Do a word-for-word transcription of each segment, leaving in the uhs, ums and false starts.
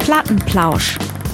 Plattenplausch.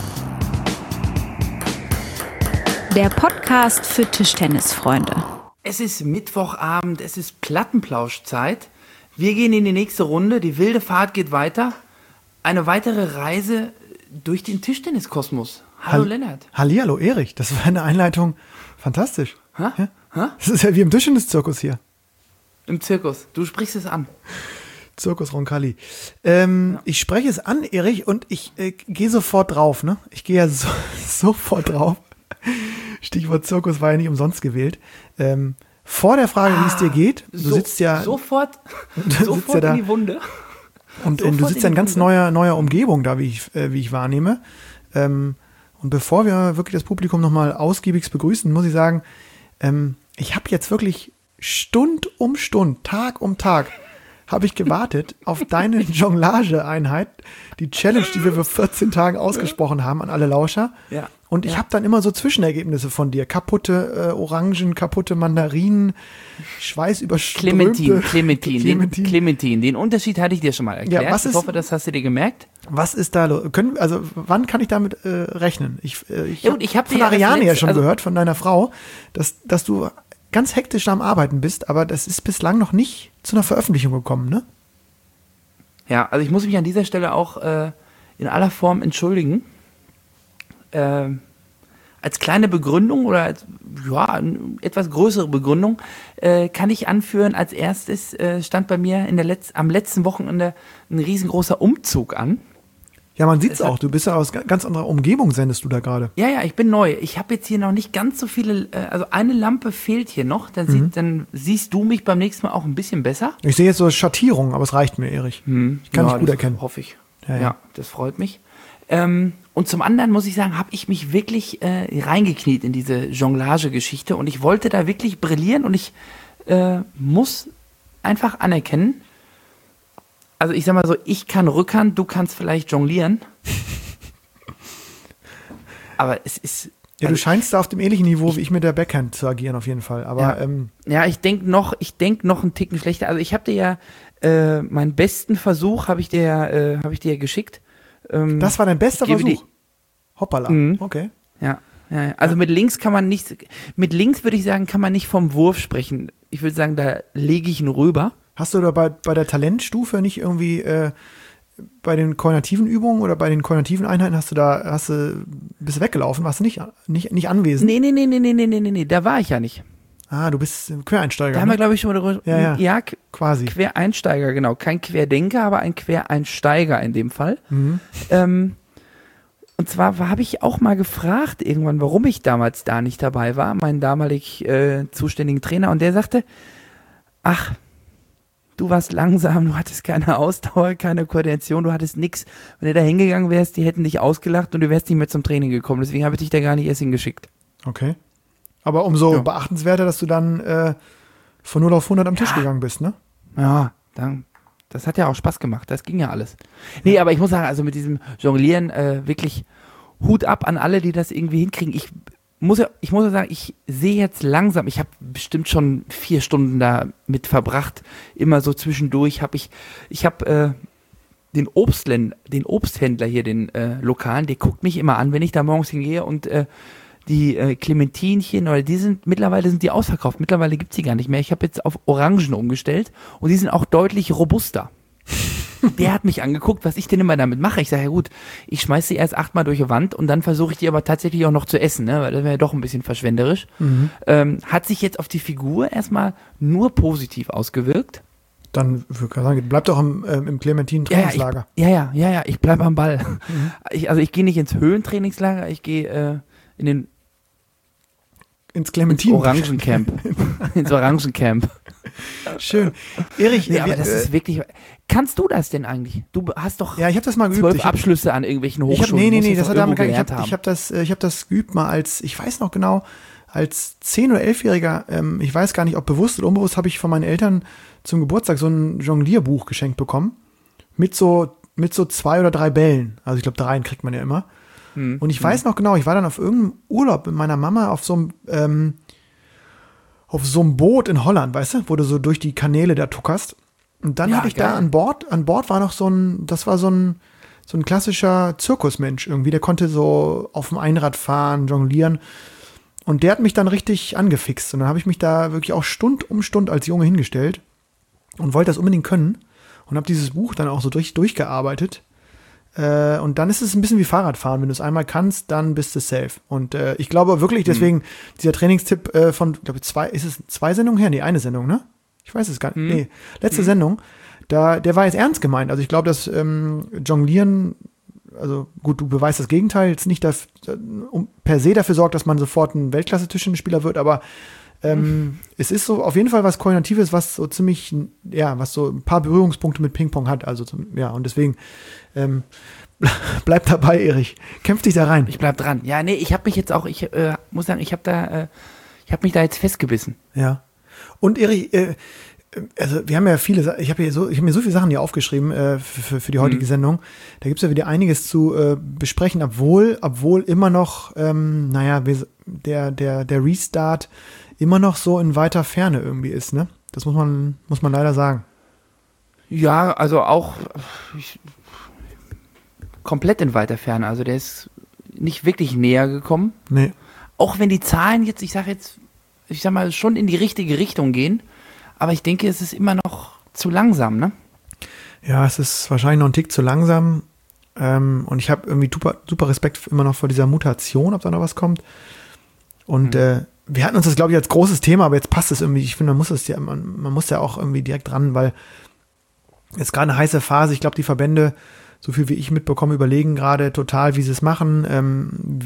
Der Podcast für Tischtennisfreunde. Es ist Mittwochabend, es ist Plattenplauschzeit. Wir gehen in die nächste Runde, die wilde Fahrt geht weiter. Eine weitere Reise durch den Tischtenniskosmos. Hallo Hall- Lennart. Hallihallo Erich, das war eine Einleitung. Fantastisch. Ha? Ja? Ha? Das ist ja wie im Tischtenniszirkus hier. Im Zirkus, du sprichst es an. Zirkus Roncalli. Ähm, Ja. Ich spreche es an, Erich, und ich äh, gehe sofort drauf. Ne? Ich gehe ja so, sofort drauf. Stichwort Zirkus war ja nicht umsonst gewählt. Ähm, vor der Frage, wie es dir geht, du So- sitzt ja, Sofort, du sitzt sofort ja da in die Wunde. und äh, sofort du sitzt ja in in die ganz Wunde. neuer, neuer Umgebung da, wie ich, äh, wie ich wahrnehme. Ähm, und bevor wir wirklich das Publikum nochmal ausgiebig begrüßen, muss ich sagen, ähm, ich habe jetzt wirklich Stund um Stund, Tag um Tag, habe ich gewartet auf deine Jonglage-Einheit, die Challenge, die wir vor vierzehn Tagen ausgesprochen haben an alle Lauscher. Ja. Und ich Ja. habe dann immer so Zwischenergebnisse von dir. Kaputte äh, Orangen, kaputte Mandarinen, schweißüberströmte Clementine, Clementine, Clementine. Den, Clementine. Den Unterschied hatte ich dir schon mal erklärt. Ja, was ich ist- hoffe, das hast du dir gemerkt. Was ist da los? Können, also, wann kann ich damit äh, rechnen? Ich, äh, ich Ja, habe gut, ich hab von dir ja das Ariane ja letzte- schon also- gehört, von deiner Frau, dass, dass du ganz hektisch am Arbeiten bist, aber das ist bislang noch nicht zu einer Veröffentlichung gekommen, ne? Ja, also ich muss mich an dieser Stelle auch äh, in aller Form entschuldigen. Ähm, als kleine Begründung oder als ja, eine etwas größere Begründung äh, kann ich anführen, als erstes äh, stand bei mir in der Letz- am letzten Wochenende ein riesengroßer Umzug an. Ja, man sieht's Es hat- auch. Du bist ja aus ga- ganz anderer Umgebung, sendest du da gerade. Ja, ja, ich bin neu. Ich habe jetzt hier noch nicht ganz so viele, äh, also eine Lampe fehlt hier noch, dann, Mhm. sieht, dann siehst du mich beim nächsten Mal auch ein bisschen besser. Ich sehe jetzt so Schattierungen, aber es reicht mir, Erich. Ich kann ja, dich gut das erkennen. Hoffe ich. Ja, Ja, ja. das freut mich. Ähm, und zum anderen muss ich sagen, habe ich mich wirklich äh, reingekniet in diese Jonglage-Geschichte und ich wollte da wirklich brillieren und ich äh, muss einfach anerkennen, also ich sag mal so, ich kann Rückhand, du kannst vielleicht jonglieren. Aber es ist. Ja, du also scheinst da auf dem ähnlichen Niveau wie ich mit der Backhand zu agieren, auf jeden Fall. Aber Ja. ähm, Ja, ich denke noch, ich denke noch einen Ticken schlechter. Also ich habe dir ja äh, meinen besten Versuch habe ich dir, äh, habe ich dir geschickt. Ähm, das war dein bester gebe Versuch. Hoppala. Mhm. Okay. ja, ja, ja. Also mit links kann man nicht, mit links würde ich sagen, kann man nicht vom Wurf sprechen. Ich würde sagen, da lege ich ihn rüber. Hast du da bei, bei der Talentstufe nicht irgendwie äh, bei den koordinativen Übungen oder bei den koordinativen Einheiten hast du da, hast du, bist du weggelaufen, warst du nicht, nicht, nicht anwesend? Nee, nee, nee, nee, nee, nee, nee, nee, nee, da war ich ja nicht. Ah, du bist Quereinsteiger. Da haben wir, ne? glaube ich, schon mal darüber. Ja, ja. ja Qu- Quasi. Quereinsteiger, genau. Kein Querdenker, aber ein Quereinsteiger in dem Fall. Mhm. Ähm, und zwar habe ich auch mal gefragt irgendwann, warum ich damals da nicht dabei war, meinen damalig äh, zuständigen Trainer. Und der sagte, ach, du warst langsam, du hattest keine Ausdauer, keine Koordination, du hattest nix. Wenn du da hingegangen wärst, die hätten dich ausgelacht und du wärst nicht mehr zum Training gekommen. Deswegen habe ich dich da gar nicht erst hingeschickt. Okay. Aber umso Ja. beachtenswerter, dass du dann äh, von null auf hundert am Tisch gegangen bist, ne? Ja, dann, das hat ja auch Spaß gemacht. Das ging ja alles. Nee, aber ich muss sagen, also mit diesem Jonglieren äh, wirklich Hut ab an alle, die das irgendwie hinkriegen. Ich muss ja, ich muss ja sagen, ich sehe jetzt langsam, ich habe bestimmt schon vier Stunden da mit verbracht. Immer so zwischendurch habe ich, ich habe äh, den Obstlen, den Obsthändler hier, den äh, Lokalen, der guckt mich immer an, wenn ich da morgens hingehe und äh, die äh, Clementinchen, oder die sind, mittlerweile sind die ausverkauft, mittlerweile gibt's die gar nicht mehr. Ich habe jetzt auf Orangen umgestellt und die sind auch deutlich robuster. Der hat mich angeguckt, was ich denn immer damit mache. Ich sage, ja gut, ich schmeiß sie erst achtmal durch die Wand und dann versuche ich die aber tatsächlich auch noch zu essen, ne? Weil das wäre ja doch ein bisschen verschwenderisch. Mhm. Ähm, hat sich jetzt auf die Figur erstmal nur positiv ausgewirkt. Dann würde ich sagen, bleib doch im, ähm, im Clementinen-Trainingslager. Ja, ja, ich, ja, ja, ja, ich bleib am Ball. Ich, also ich gehe nicht ins Höhentrainingslager, ich gehe äh, in den Ins ins Clementinen. Orangencamp. ins Orangencamp. Schön. Erich, Nee, aber wir, das äh, ist wirklich. Kannst du das denn eigentlich? Du hast doch ja, ich habe das mal geübt. zwölf Ich hab, Abschlüsse an irgendwelchen ich hab, Hochschulen. nee, nee, musst nee, das das doch hat damit irgendwo gar nicht. Ich gelernt habe haben. ich hab das, äh, ich hab das geübt mal als, ich weiß noch genau, als zehn- oder elfjähriger, ähm, ich weiß gar nicht, ob bewusst oder unbewusst, habe ich von meinen Eltern zum Geburtstag so ein Jonglierbuch geschenkt bekommen. Mit so, mit so zwei oder drei Bällen. Also ich glaube, dreien kriegt man ja immer. Hm. Und ich weiß noch genau, ich war dann auf irgendeinem Urlaub mit meiner Mama auf so einem, ähm, auf so einem Boot in Holland, weißt du, wo du so durch die Kanäle da tuckerst. Und dann Ja, habe ich geil. da an Bord, an Bord war noch so ein, das war so ein, so ein klassischer Zirkusmensch irgendwie. Der konnte so auf dem Einrad fahren, jonglieren. Und der hat mich dann richtig angefixt. Und dann habe ich mich da wirklich auch Stund um Stund als Junge hingestellt und wollte das unbedingt können. Und habe dieses Buch dann auch so durch, durchgearbeitet. Äh, und dann ist es ein bisschen wie Fahrradfahren. Wenn du es einmal kannst, dann bist du safe. Und äh, ich glaube wirklich, deswegen, mhm. dieser Trainingstipp äh, von, ich glaube, zwei, ist es zwei Sendungen her? Nee, eine Sendung, ne? Ich weiß es gar nicht. Mhm. Nee, letzte mhm. Sendung. Da, der war jetzt ernst gemeint. Also ich glaube, dass ähm, Jonglieren, also gut, du beweist das Gegenteil, jetzt nicht daf- um, per se dafür sorgt, dass man sofort ein Weltklasse-Tischtennisspieler wird, aber ähm, mhm. es ist so auf jeden Fall was Koordinatives, was so ziemlich, ja, was so ein paar Berührungspunkte mit Ping-Pong hat. Also zum, ja, und deswegen ähm, bleib dabei, Erich. Kämpf dich da rein. Ich bleib dran. Ja, nee, ich habe mich jetzt auch, ich äh, muss sagen, ich habe da, äh, ich habe mich da jetzt festgebissen. Ja. Und Erich, äh, also wir haben ja viele, ich habe hier so, ich habe mir so viele Sachen hier aufgeschrieben äh, für, für die heutige mhm. Sendung. Da gibt es ja wieder einiges zu äh, besprechen, obwohl, obwohl immer noch, ähm, naja, der, der, der Restart immer noch so in weiter Ferne irgendwie ist, ne? Das muss man, muss man leider sagen. Ja, also auch ich, komplett in weiter Ferne. Also der ist nicht wirklich näher gekommen. Nee. Auch wenn die Zahlen jetzt, ich sag jetzt, ich sag mal, schon in die richtige Richtung gehen. Aber ich denke, es ist immer noch zu langsam, ne? Ja, es ist wahrscheinlich noch ein Tick zu langsam. Ähm, und ich habe irgendwie super, super Respekt immer noch vor dieser Mutation, ob da noch was kommt. Und mhm. äh, wir hatten uns das, glaube ich, als großes Thema, aber jetzt passt es irgendwie. Ich finde, man muss es ja, man, man muss ja auch irgendwie direkt ran, weil jetzt gerade eine heiße Phase. Ich glaube, die Verbände, so viel wie ich mitbekomme, überlegen gerade total, wie sie es machen, ähm,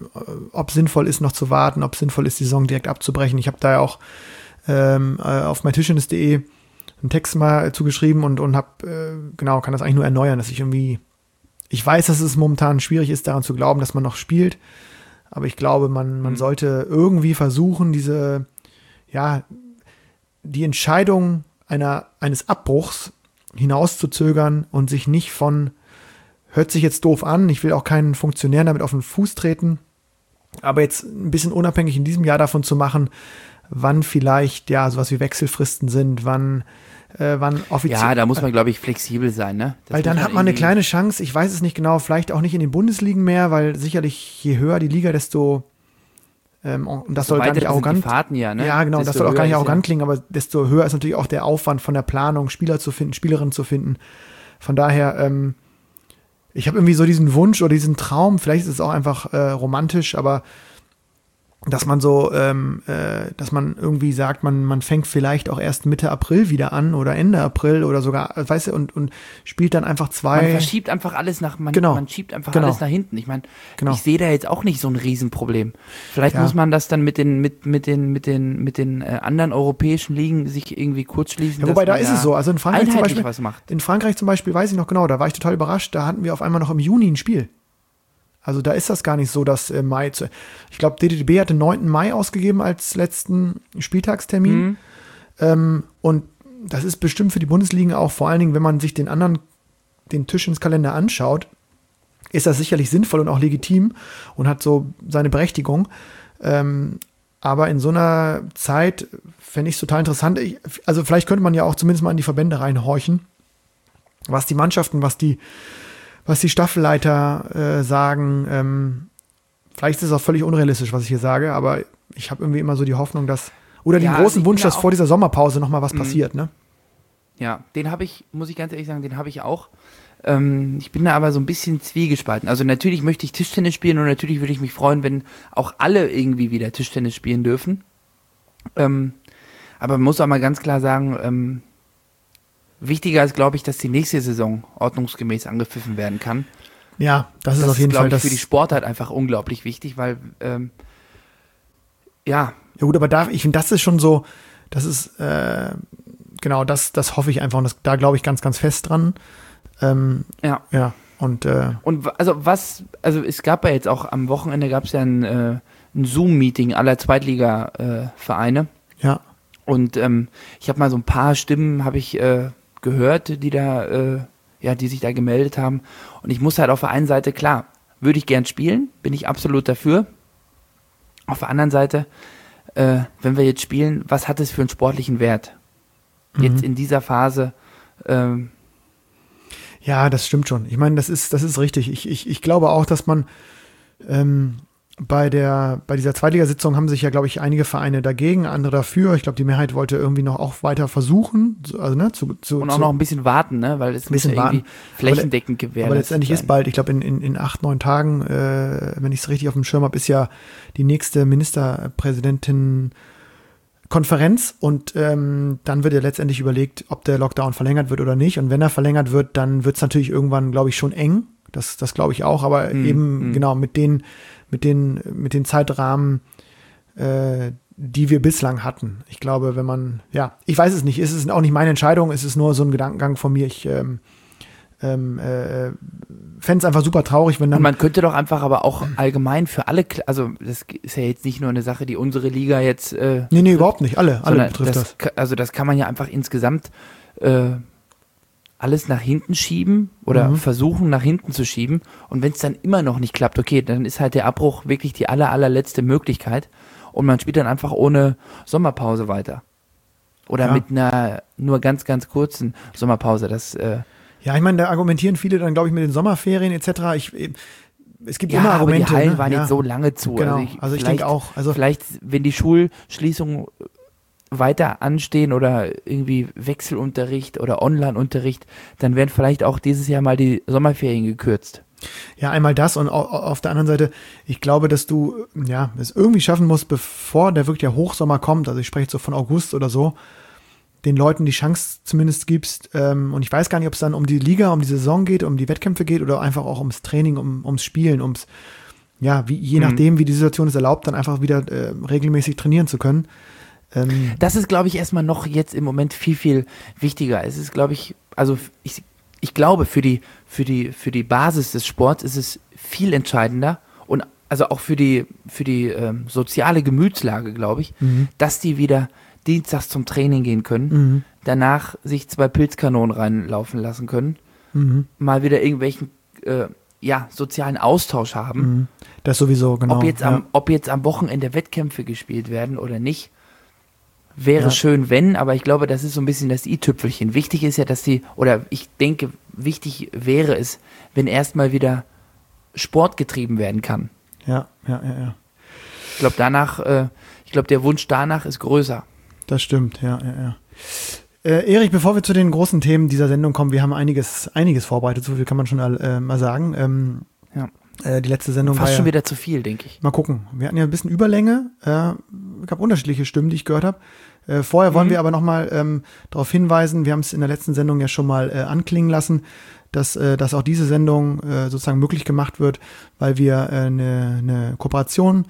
ob sinnvoll ist, noch zu warten, ob sinnvoll ist, die Saison direkt abzubrechen. Ich habe da ja auch ähm, auf mytischtennis punkt de einen Text mal zugeschrieben und, und habe, äh, genau, kann das eigentlich nur erneuern, dass ich irgendwie, ich weiß, dass es momentan schwierig ist, daran zu glauben, dass man noch spielt, aber ich glaube, man, man mhm. sollte irgendwie versuchen, diese, ja, die Entscheidung einer, eines Abbruchs hinauszuzögern und sich nicht von, hört sich jetzt doof an, ich will auch keinen Funktionären damit auf den Fuß treten, aber jetzt ein bisschen unabhängig in diesem Jahr davon zu machen, wann vielleicht, ja, sowas wie Wechselfristen sind, wann, äh, wann offiziell. Ja, da muss man, glaube ich, flexibel sein, ne? Das weil dann hat man eine kleine Chance, ich weiß es nicht genau, vielleicht auch nicht in den Bundesligen mehr, weil sicherlich je höher die Liga, desto, ähm, und das soll gar nicht arrogant. Sind die Fahrten ja, ne? Ja, genau, desto das soll auch gar nicht arrogant ja. klingen, aber desto höher ist natürlich auch der Aufwand von der Planung, Spieler zu finden, Spielerinnen zu finden. Von daher, ähm, ich habe irgendwie so diesen Wunsch oder diesen Traum, vielleicht ist es auch einfach äh, romantisch, aber dass man so, ähm, äh, dass man irgendwie sagt, man, man fängt vielleicht auch erst Mitte April wieder an oder Ende April oder sogar, weißt du, und, und spielt dann einfach zwei. Man verschiebt einfach alles nach, man, genau. man schiebt einfach genau. alles nach hinten. Ich meine, genau. ich sehe da jetzt auch nicht so ein Riesenproblem. Vielleicht ja. muss man das dann mit den, mit, mit den, mit den, mit den äh, anderen europäischen Ligen sich irgendwie kurz schließen. Ja, wobei da ist es so. Also in Frankreich zum Beispiel, was macht. in Frankreich zum Beispiel weiß ich noch genau, da war ich total überrascht, da hatten wir auf einmal noch im Juni ein Spiel. Also da ist das gar nicht so, dass äh, Mai, zu, ich glaube, D D B hatte neunten Mai ausgegeben als letzten Spieltagstermin. Mhm. Ähm, und das ist bestimmt für die Bundesligen auch, vor allen Dingen, wenn man sich den anderen, den Tischtenniskalender anschaut, ist das sicherlich sinnvoll und auch legitim und hat so seine Berechtigung. Ähm, aber in so einer Zeit fände ich es total interessant. Ich, also vielleicht könnte man ja auch zumindest mal in die Verbände reinhorchen, was die Mannschaften, was die was die Staffelleiter äh, sagen. Ähm, vielleicht ist es auch völlig unrealistisch, was ich hier sage, aber ich habe irgendwie immer so die Hoffnung, dass, oder den ja, großen also Wunsch, dass auch, vor dieser Sommerpause nochmal was mh. passiert, ne? Ja, den habe ich, muss ich ganz ehrlich sagen, den habe ich auch. Ähm, ich bin da aber so ein bisschen zwiegespalten. Also natürlich möchte ich Tischtennis spielen und natürlich würde ich mich freuen, wenn auch alle irgendwie wieder Tischtennis spielen dürfen. Ähm, aber man muss auch mal ganz klar sagen, ähm, wichtiger ist, glaube ich, dass die nächste Saison ordnungsgemäß angepfiffen werden kann. Ja, das ist das auf jeden ist, Fall ich, das. für die Sportart einfach unglaublich wichtig, weil, ähm, ja. Ja gut, aber da, ich finde, das ist schon so, das ist, äh, genau, das, das hoffe ich einfach und das, da glaube ich ganz, ganz fest dran. Ähm, ja. Ja, und, äh, und also was, also es gab ja jetzt auch am Wochenende gab es ja ein, äh, ein Zoom-Meeting aller Zweitliga-Vereine. Äh, ja. Und ähm, ich habe mal so ein paar Stimmen, habe ich, äh, gehört, die da, äh, ja, die sich da gemeldet haben. Und ich muss halt auf der einen Seite, klar, würde ich gern spielen, bin ich absolut dafür. Auf der anderen Seite, äh, wenn wir jetzt spielen, was hat es für einen sportlichen Wert? Mhm. Jetzt in dieser Phase. Ähm, Ja, das stimmt schon. Ich meine, das ist, das ist richtig. Ich, ich, ich glaube auch, dass man ähm, bei der, bei dieser Zweitligasitzung haben sich ja, glaube ich, einige Vereine dagegen, andere dafür. Ich glaube, die Mehrheit wollte irgendwie noch auch weiter versuchen, also ne, zu, zu Und auch zu, noch ein bisschen warten, ne, weil es muss ja bisschen irgendwie flächendeckend gewährleistet aber letztendlich sein. ist bald, ich glaube, in, in, in acht, neun Tagen, äh, wenn ich es richtig auf dem Schirm habe, ist ja die nächste Ministerpräsidentin Konferenz und ähm, dann wird ja letztendlich überlegt, ob der Lockdown verlängert wird oder nicht. Und wenn er verlängert wird, dann wird es natürlich irgendwann, glaube ich, schon eng. Das, das glaube ich auch. Aber Hm, eben hm. genau mit den, mit den, mit den Zeitrahmen, äh, die wir bislang hatten. Ich glaube, wenn man, ja, ich weiß es nicht. Es ist auch nicht meine Entscheidung. Es ist nur so ein Gedankengang von mir. Ich ähm, ähm, äh, fände es einfach super traurig, wenn Und dann. man könnte doch einfach aber auch allgemein für alle, Kla- also das ist ja jetzt nicht nur eine Sache, die unsere Liga jetzt äh, Nee, nee, überhaupt nicht. Alle, alle sondern betrifft das. das. ka- Also das kann man ja einfach insgesamt äh, alles nach hinten schieben oder Mhm. versuchen nach hinten zu schieben. Und wenn es dann immer noch nicht klappt, okay, dann ist halt der Abbruch wirklich die aller, allerletzte Möglichkeit und man spielt dann einfach ohne Sommerpause weiter. Oder Ja. mit einer nur ganz, ganz kurzen Sommerpause. Das äh, Ja, ich meine, da argumentieren viele dann, glaube ich, mit den Sommerferien et cetera. Ich, es gibt ja, immer aber Argumente. die Hallen ne? waren ja. jetzt so lange zu. Genau, Also ich, also ich vielleicht- denke auch. Also Vielleicht, wenn die Schulschließungen weiter anstehen oder irgendwie Wechselunterricht oder Online-Unterricht, dann werden vielleicht auch dieses Jahr mal die Sommerferien gekürzt. ja, einmal das und au- auf der anderen Seite, ich glaube, dass du ja es irgendwie schaffen musst, bevor der wirklich der Hochsommer kommt, also ich spreche jetzt so von August oder so, den Leuten die Chance zumindest gibst. Ähm, und ich weiß gar nicht, ob es dann um die Liga, um die Saison geht, um die Wettkämpfe geht oder einfach auch ums Training, um, ums Spielen, ums, ja, wie, je Mhm. nachdem, wie die Situation es erlaubt, dann einfach wieder äh, regelmäßig trainieren zu können. Ähm, Das ist, glaube ich, erstmal noch jetzt im Moment viel, viel wichtiger. Es ist, glaube ich, also ich, ich glaube, für die, für die, für die Basis des Sports ist es viel entscheidender und also auch für die, für die ähm, soziale Gemütslage, glaube ich, mhm. dass die wieder dienstags zum Training gehen können, Mhm. danach sich zwei Pilzkanonen reinlaufen lassen können, Mhm. mal wieder irgendwelchen äh, ja, sozialen Austausch haben. Mhm. Das sowieso, genau. Ob, jetzt ja. am, ob jetzt am Wochenende Wettkämpfe gespielt werden oder nicht, wäre Ja. schön, wenn, aber ich glaube, das ist so ein bisschen das i-Tüpfelchen. Wichtig ist ja, dass die, oder ich denke, wichtig wäre es, wenn erstmal wieder Sport getrieben werden kann. ja, ja, ja, ja. Ich glaube, danach, äh, ich glaube, der Wunsch danach ist größer. Das stimmt, ja, ja, ja. Äh, Erich, bevor wir zu den großen Themen dieser Sendung kommen, wir haben einiges, einiges vorbereitet, so viel kann man schon äh, mal sagen. Ähm, Ja. äh, die letzte Sendung Fast war schon ja, wieder zu viel, denke ich. mal gucken, wir hatten ja ein bisschen Überlänge, äh, gab unterschiedliche Stimmen, die ich gehört habe. Äh, vorher wollen Mhm. wir aber nochmal ähm, darauf hinweisen, wir haben es in der letzten Sendung ja schon mal äh, anklingen lassen, dass, äh, dass auch diese Sendung äh, sozusagen möglich gemacht wird, weil wir eine äh, ne, ne Kooperation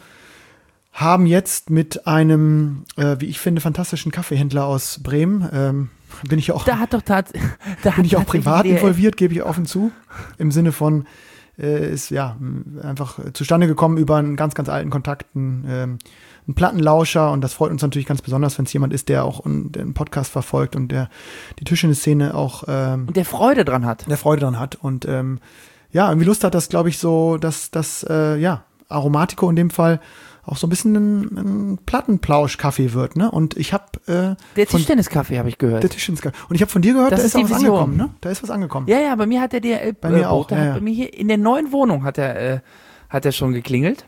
haben jetzt mit einem, äh, wie ich finde, fantastischen Kaffeehändler aus Bremen. Ähm, bin ich auch, Da hat doch tats da bin hat ich auch tatsächlich privat der- involviert, gebe ich offen zu. Im Sinne von, äh, ist ja m, einfach zustande gekommen über einen ganz, ganz alten Kontakten, ähm, einen Plattenlauscher, und das freut uns natürlich ganz besonders, wenn es jemand ist, der auch un- den Podcast verfolgt und der die Tischtennis-Szene auch ähm, Und der Freude dran hat. der Freude dran hat und ähm, ja, irgendwie Lust hat, dass, glaube ich, so, dass das, äh, ja, Aromatico in dem Fall auch so ein bisschen ein, ein Plattenplausch-Kaffee wird, ne? Und ich habe äh, Der von- Tischtenniskaffee habe ich gehört. der Tischtennis- und ich habe von dir gehört, Das da ist ist auch die was Vision. angekommen, ne? Da ist was angekommen. Ja, ja, bei mir hat der D H L Bei mir äh, auch, Bote ja, hat ja. bei mir hier in der neuen Wohnung hat er äh, hat er schon geklingelt.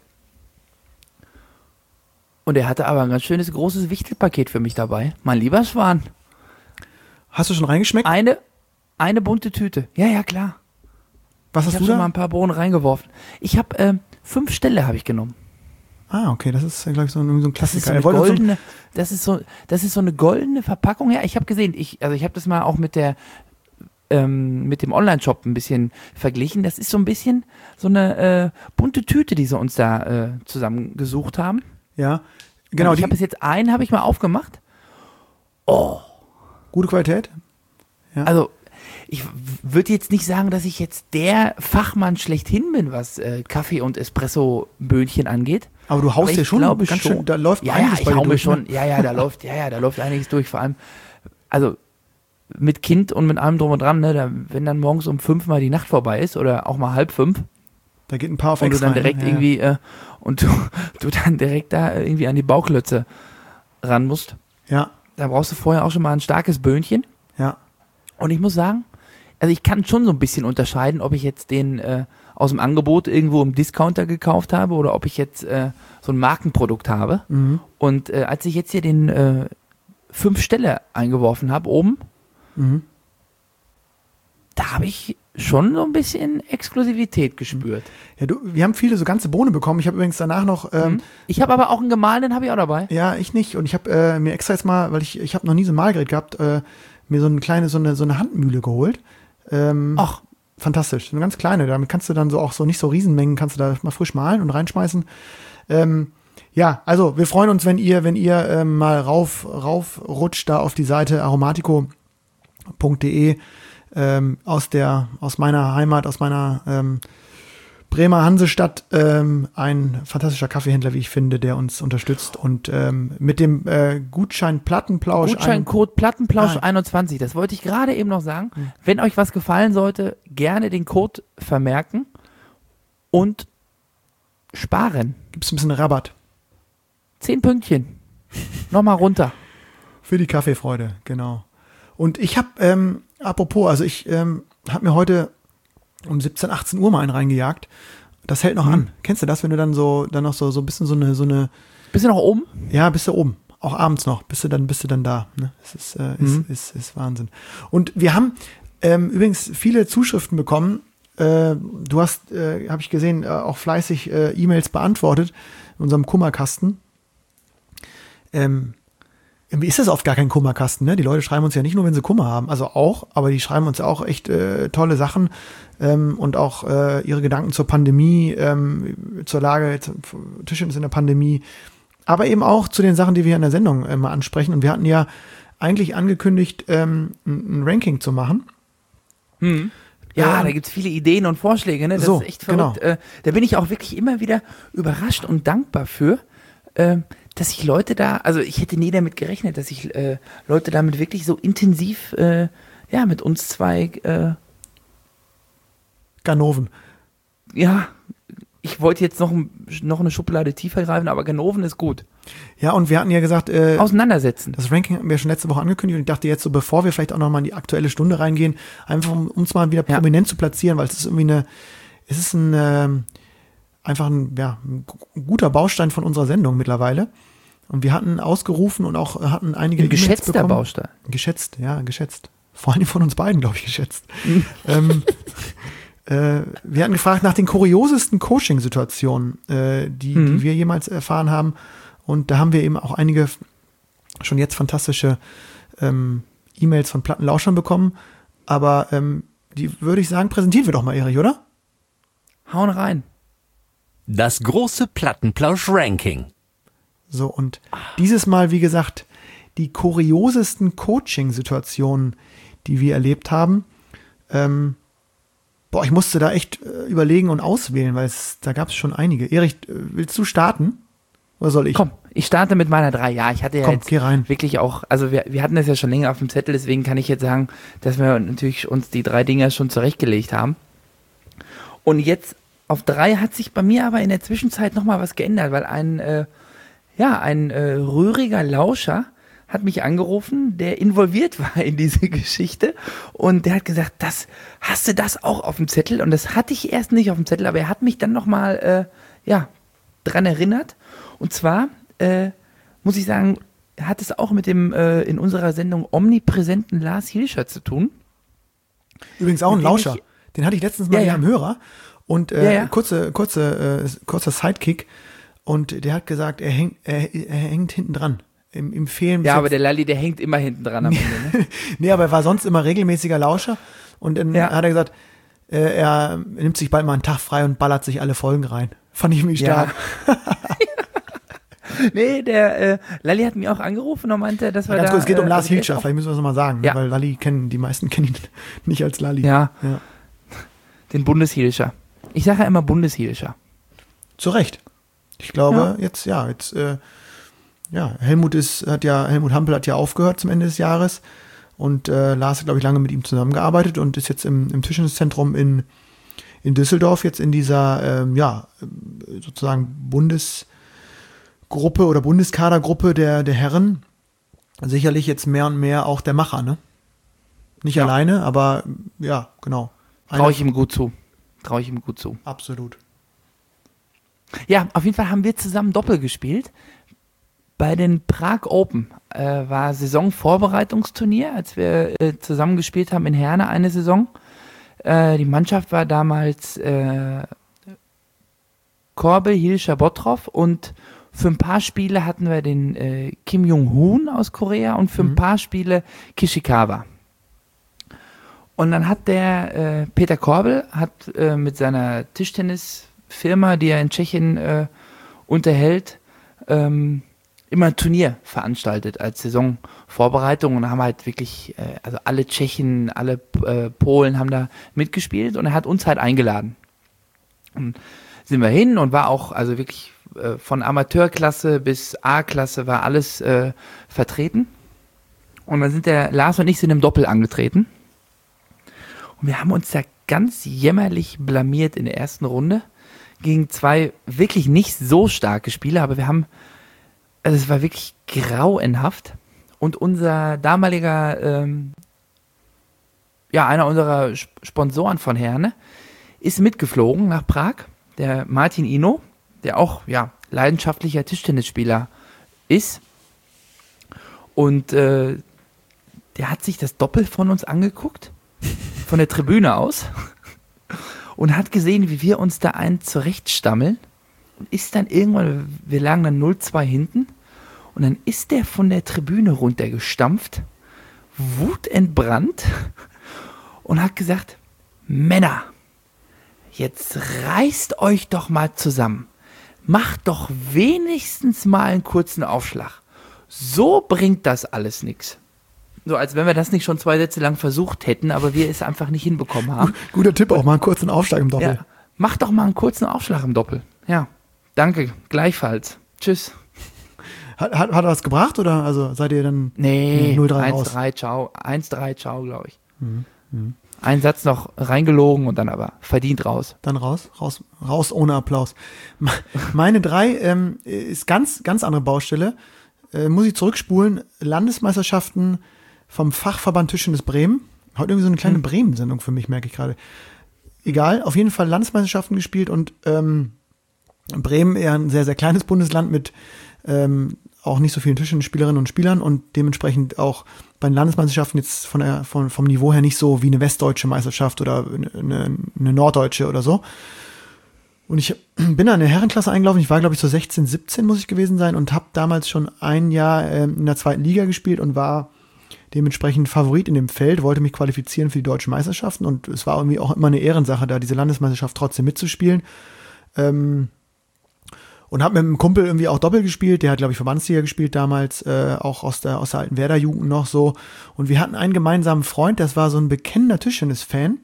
Und er hatte aber ein ganz schönes großes Wichtelpaket für mich dabei. Mein lieber Schwan, Hast du schon reingeschmeckt? eine eine bunte Tüte. Ja, ja, klar. Was Ich hast habe du schon mal da? ein paar Bohnen reingeworfen. Ich habe äh, fünf Ställe habe ich genommen. Ah, okay, das ist, glaube ich, so ein, so ein Das ist Klassiker. so Er eine wollte uns so- goldene, das ist so, das ist so eine goldene Verpackung. Ja, ich habe gesehen, ich, also ich habe das mal auch mit der, ähm, mit dem Online-Shop ein bisschen verglichen. Das ist so ein bisschen so eine äh, bunte Tüte, die sie uns da äh, zusammengesucht haben. Ja, genau, Und ich die habe bis jetzt einen, habe ich mal aufgemacht. gute Qualität. Ja. Also ich würde jetzt nicht sagen, dass ich jetzt der Fachmann schlechthin bin, was äh, Kaffee- und Espresso-Böhnchen angeht. Aber du Aber haust ich dir schon glaube ganz schon. schön, da läuft Ja, einiges ja, ich bei dir hau mir durch, schon, ne? ja, ja, da läuft, ja, ja, da läuft einiges durch, vor allem, also mit Kind und mit allem drum und dran, ne, da, wenn dann morgens um fünf mal die Nacht vorbei ist oder auch mal halb fünf Da geht ein paar auf und du Ex dann rein, direkt ne? Ja, irgendwie, äh, und du, du dann direkt da irgendwie an die Bauklötze ran musst, Ja, da brauchst du vorher auch schon mal ein starkes Böhnchen ja. und ich muss sagen, also ich kann schon so ein bisschen unterscheiden, ob ich jetzt den äh, aus dem Angebot irgendwo im Discounter gekauft habe oder ob ich jetzt äh, so ein Markenprodukt habe. Mhm. Und äh, als ich jetzt hier den äh, fünf Stelle eingeworfen habe oben, Mhm. da habe ich schon so ein bisschen Exklusivität gespürt. Ja, du, wir haben viele so ganze Bohnen bekommen. Ich habe übrigens danach noch, ähm, Ich habe aber auch einen gemahlenen, habe ich auch dabei. ja, ich nicht. Und ich habe äh, mir extra jetzt mal, weil ich, ich habe noch nie so ein Mahlgerät gehabt, äh, mir so eine kleine, so eine, so eine Handmühle geholt. Ähm, Ach, fantastisch. Eine ganz kleine. Damit kannst du dann so auch so nicht so Riesenmengen, kannst du da mal frisch mahlen und reinschmeißen. Ähm, ja, also wir freuen uns, wenn ihr, wenn ihr ähm, mal rauf, rauf rutscht da auf die Seite aromatico punkt de ähm, aus der, aus meiner Heimat, aus meiner ähm, Bremer Hansestadt, ähm, ein fantastischer Kaffeehändler, wie ich finde, der uns unterstützt und ähm, mit dem äh, Gutschein Plattenplausch. Gutscheincode Plattenplausch Ah. einundzwanzig, das wollte ich gerade eben noch sagen. Wenn euch was gefallen sollte, gerne den Code vermerken und sparen. Gibt es ein bisschen Rabatt Zehn Pünktchen. Nochmal runter. für die Kaffeefreude, genau. Und ich habe, ähm, apropos, also ich ähm, habe mir heute um siebzehn, achtzehn Uhr mal einen reingejagt. Das hält noch Mhm. an. Kennst du das, wenn du dann so, dann noch so, so ein bisschen so eine, so eine, Bist du noch oben? ja, bist du oben. Auch abends noch, bist du dann, bist du dann da. Ne? Das ist, äh, ist, Mhm. ist, ist Wahnsinn. Und wir haben ähm, übrigens viele Zuschriften bekommen. Äh, du hast, äh, habe ich gesehen, äh, auch fleißig äh, E-Mails beantwortet in unserem Kummerkasten. Ähm, irgendwie ist das oft gar kein Kummerkasten, ne? Die Leute schreiben uns ja nicht nur, wenn sie Kummer haben, also auch, aber die schreiben uns auch echt äh, tolle Sachen ähm, und auch äh, ihre Gedanken zur Pandemie, ähm, zur Lage, jetzt, Tischtennis in der Pandemie, aber eben auch zu den Sachen, die wir hier in der Sendung äh, mal ansprechen. Und wir hatten ja eigentlich angekündigt, ähm, ein, ein Ranking zu machen. Ja, Ähm, da gibt's viele Ideen und Vorschläge, ne? Das so, ist echt verrückt. Äh, da bin ich auch wirklich immer wieder überrascht und dankbar für, äh, dass sich Leute da, also ich hätte nie damit gerechnet, dass sich äh, Leute damit wirklich so intensiv, äh, ja, mit uns zwei, äh, Ganoven. ja, ich wollte jetzt noch, ein- noch eine Schublade tiefer greifen, aber Ganoven ist gut. Ja, und wir hatten ja gesagt, äh, Auseinandersetzen. das Ranking hatten wir schon letzte Woche angekündigt und ich dachte jetzt so, bevor wir vielleicht auch nochmal in die aktuelle Stunde reingehen, einfach um uns mal wieder Ja. prominent zu platzieren, weil es ist irgendwie eine, es ist ein, ähm, einfach ein, ja, ein gu- guter Baustein von unserer Sendung mittlerweile. Und wir hatten ausgerufen und auch hatten einige Ein E-Mails geschätzter bekommen. Baustein. Geschätzt, ja, geschätzt. Vor allem von uns beiden, glaube ich, geschätzt. ähm, äh, wir hatten gefragt nach den kuriosesten Coaching-Situationen, äh, die, Mhm. die wir jemals erfahren haben. Und da haben wir eben auch einige schon jetzt fantastische ähm, E-Mails von Plattenlauschern bekommen. Aber ähm, die würde ich sagen, präsentieren wir doch mal, Erich, oder? Hauen rein. Das große Plattenplausch-Ranking. So, und dieses Mal, wie gesagt, die kuriosesten Coaching-Situationen, die wir erlebt haben. Ähm, boah, ich musste da echt äh, überlegen und auswählen, weil es, da gab es schon einige. Erich, äh, willst du starten? Oder soll ich? Komm, ich starte mit meiner drei. Ja, ich hatte ja Komm, jetzt geh rein. wirklich auch, also wir, wir hatten das ja schon länger auf dem Zettel, deswegen kann ich jetzt sagen, dass wir natürlich uns die drei Dinger schon zurechtgelegt haben. Und jetzt auf drei hat sich bei mir aber in der Zwischenzeit nochmal was geändert, weil ein, äh, ja, ein äh, rühriger Lauscher hat mich angerufen, der involviert war in diese Geschichte und der hat gesagt, das, hast du das auch auf dem Zettel? Und das hatte ich erst nicht auf dem Zettel, aber er hat mich dann nochmal, äh, ja, dran erinnert. Und zwar, äh, muss ich sagen, hat es auch mit dem äh, in unserer Sendung omnipräsenten Lars Hilscher zu tun. Übrigens auch ein Mit dem Lauscher. ich- Den hatte ich letztens mal Ja, hier ja. am Hörer. Und äh, Ja, ja. kurze, kurze, äh, kurzer Sidekick. Und der hat gesagt, er hängt, er, er hängt hinten dran. Im, im Fehlen. Ja, aber der Lalli, der hängt immer hinten dran am Ende. Ne? Nee, aber er war sonst immer regelmäßiger Lauscher. Und dann Ja. hat er gesagt, äh, er nimmt sich bald mal einen Tag frei und ballert sich alle Folgen rein. Fand ich irgendwie Ja. stark. Nee, der äh, Lalli hat mich auch angerufen und meinte, dass wir Ganz da... kurz, es geht um äh, Lars also der ist Hilscher, auch- vielleicht müssen wir das nochmal sagen, Ja. weil Lalli kennen, die meisten kennen ihn nicht als Lalli. Ja, Ja. den Bundeshilscher. Ich sage ja immer Bundeshilscher. Zu Recht. Ich glaube, Ja. jetzt, ja, jetzt, äh, ja, Helmut ist, hat ja, Helmut Hampel hat ja aufgehört zum Ende des Jahres und äh, Lars hat, glaube ich, lange mit ihm zusammengearbeitet und ist jetzt im, im Tischtenniszentrum in, in Düsseldorf jetzt in dieser, ähm, ja, sozusagen Bundesgruppe oder Bundeskadergruppe der, der Herren. Sicherlich jetzt mehr und mehr auch der Macher, ne? Nicht Ja. alleine, aber ja, genau. Traue ich ihm gut zu. Traue ich ihm gut zu. Absolut. Ja, auf jeden Fall haben wir zusammen Doppel gespielt. Bei den Prag Open äh, war Saisonvorbereitungsturnier, als wir äh, zusammen gespielt haben in Herne eine Saison. Äh, die Mannschaft war damals äh, Korbel, Hilscher, Bottroff und für ein paar Spiele hatten wir den äh, Kim Jong-hoon aus Korea und für ein Mhm. paar Spiele Kishikawa. Und dann hat der äh, Peter Korbel hat äh, mit seiner Tischtennisfirma, die er in Tschechien äh, unterhält, ähm, immer ein Turnier veranstaltet als Saisonvorbereitung und haben halt wirklich, äh, also alle Tschechen, alle äh, Polen haben da mitgespielt und er hat uns halt eingeladen. Und sind wir hin und war auch, also wirklich äh, von Amateurklasse bis A-Klasse war alles äh, vertreten. Und dann sind der Lars und ich sind im Doppel angetreten. Und wir haben uns da ganz jämmerlich blamiert in der ersten Runde gegen zwei wirklich nicht so starke Spieler, aber wir haben, also es war wirklich grauenhaft. Und unser damaliger, ähm, ja, einer unserer Sp- Sponsoren von Herne ist mitgeflogen nach Prag, der Martin Ino, der auch, ja, leidenschaftlicher Tischtennisspieler ist. Und äh, der hat sich das Doppel von uns angeguckt, von der Tribüne aus, und hat gesehen, wie wir uns da einen zurechtstammeln. Und ist dann irgendwann, wir lagen dann null zwei hinten, und dann ist der von der Tribüne runtergestampft, wutentbrannt, und hat gesagt, Männer, jetzt reißt euch doch mal zusammen. Macht doch wenigstens mal einen kurzen Aufschlag. So bringt das alles nichts. So, als wenn wir das nicht schon zwei Sätze lang versucht hätten, aber wir es einfach nicht hinbekommen haben. Guter Tipp, auch mal einen kurzen Aufschlag im Doppel. Ja, macht doch mal einen kurzen Aufschlag im Doppel. Ja, danke, gleichfalls. Tschüss. Hat, hat, hat er das gebracht oder also seid ihr dann Nee, null drei eins raus? drei, ciao. eins drei, ciao, glaube ich. Ein Satz noch reingelogen und dann aber verdient raus. Dann raus, raus, raus ohne Applaus. Me- Meine drei ähm, ist ganz, ganz andere Baustelle. Äh, muss ich zurückspulen. Landesmeisterschaften vom Fachverband Tischtennis Bremen. Heute irgendwie so eine kleine Hm. Bremen-Sendung für mich, merke ich gerade. Egal, auf jeden Fall Landesmeisterschaften gespielt und ähm, Bremen eher ein sehr, sehr kleines Bundesland mit ähm, auch nicht so vielen Tischtennisspielerinnen und Spielern und dementsprechend auch bei den Landesmeisterschaften jetzt von der, von, vom Niveau her nicht so wie eine westdeutsche Meisterschaft oder eine, eine norddeutsche oder so. Und ich bin da in der Herrenklasse eingelaufen, ich war glaube ich so sechzehn, siebzehn muss ich gewesen sein und habe damals schon ein Jahr ähm, in der zweiten Liga gespielt und war dementsprechend Favorit in dem Feld, wollte mich qualifizieren für die deutschen Meisterschaften und es war irgendwie auch immer eine Ehrensache, da diese Landesmeisterschaft trotzdem mitzuspielen. Ähm, und habe mit einem Kumpel irgendwie auch Doppel gespielt, der hat, glaube ich, Verbandsliga gespielt damals, äh, auch aus der, aus der alten Werder-Jugend noch so. Und wir hatten einen gemeinsamen Freund, das war so ein bekennender Tischtennis-Fan,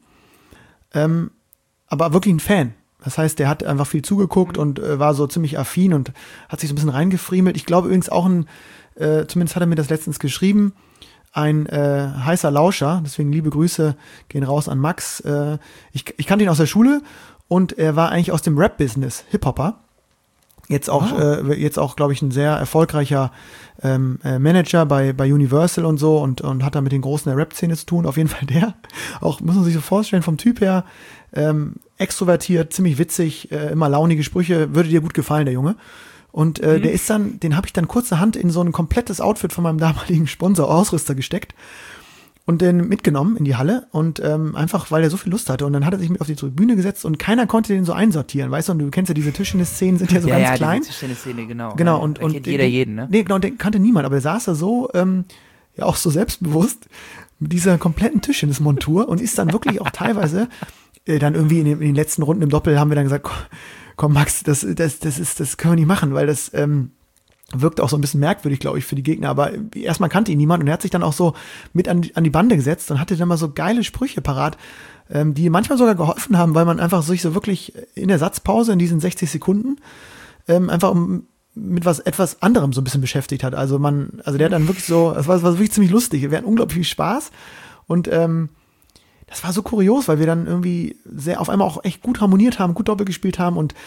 ähm, aber wirklich ein Fan. Das heißt, der hat einfach viel zugeguckt und äh, war so ziemlich affin und hat sich so ein bisschen reingefriemelt. Ich glaube übrigens auch ein, äh, zumindest hat er mir das letztens geschrieben, ein äh, heißer Lauscher, deswegen liebe Grüße gehen raus an Max. Äh, ich, ich kannte ihn aus der Schule und er war eigentlich aus dem Rap-Business, Hip-Hopper. Jetzt auch, Oh. äh, jetzt auch, glaube ich, ein sehr erfolgreicher ähm, äh, Manager bei, bei Universal und so und, und hat da mit den Großen der Rap-Szene zu tun. Auf jeden Fall der, auch muss man sich so vorstellen, vom Typ her, ähm, extrovertiert, ziemlich witzig, äh, immer launige Sprüche, würde dir gut gefallen, der Junge. Und äh, Mhm. der ist dann, den habe ich dann kurzerhand in so ein komplettes Outfit von meinem damaligen Sponsor, Ausrüster, gesteckt und den mitgenommen in die Halle und ähm, einfach, weil er so viel Lust hatte und dann hat er sich mit auf die Tribüne gesetzt und keiner konnte den so einsortieren, weißt du, und du kennst ja diese Tischtennis-Szenen, sind ja so ja, ganz ja, klein. diese Tischtennis-Szene, genau. Genau, Ja, und, da und kennt den- jeder den, jeden, ne? Nee, genau, den kannte niemand, aber der saß da so, ähm, ja auch so selbstbewusst mit dieser kompletten Tischtennismontur und ist dann wirklich auch teilweise äh, dann irgendwie in den, in den letzten Runden im Doppel haben wir dann gesagt, komm, komm Max, das, das, das ist, das können wir nicht machen, weil das ähm, wirkt auch so ein bisschen merkwürdig, glaube ich, für die Gegner, aber erstmal kannte ihn niemand und er hat sich dann auch so mit an, die- an die Bande gesetzt und hatte dann mal so geile Sprüche parat, ähm, die manchmal sogar geholfen haben, weil man einfach sich so wirklich in der Satzpause in diesen sechzig Sekunden ähm, einfach um, mit was etwas anderem so ein bisschen beschäftigt hat. Also man, also der hat dann wirklich so, das war, das war wirklich ziemlich lustig, wir hatten unglaublich viel Spaß und ähm, das war so kurios, weil wir dann irgendwie sehr auf einmal auch echt gut harmoniert haben, gut Doppel gespielt haben und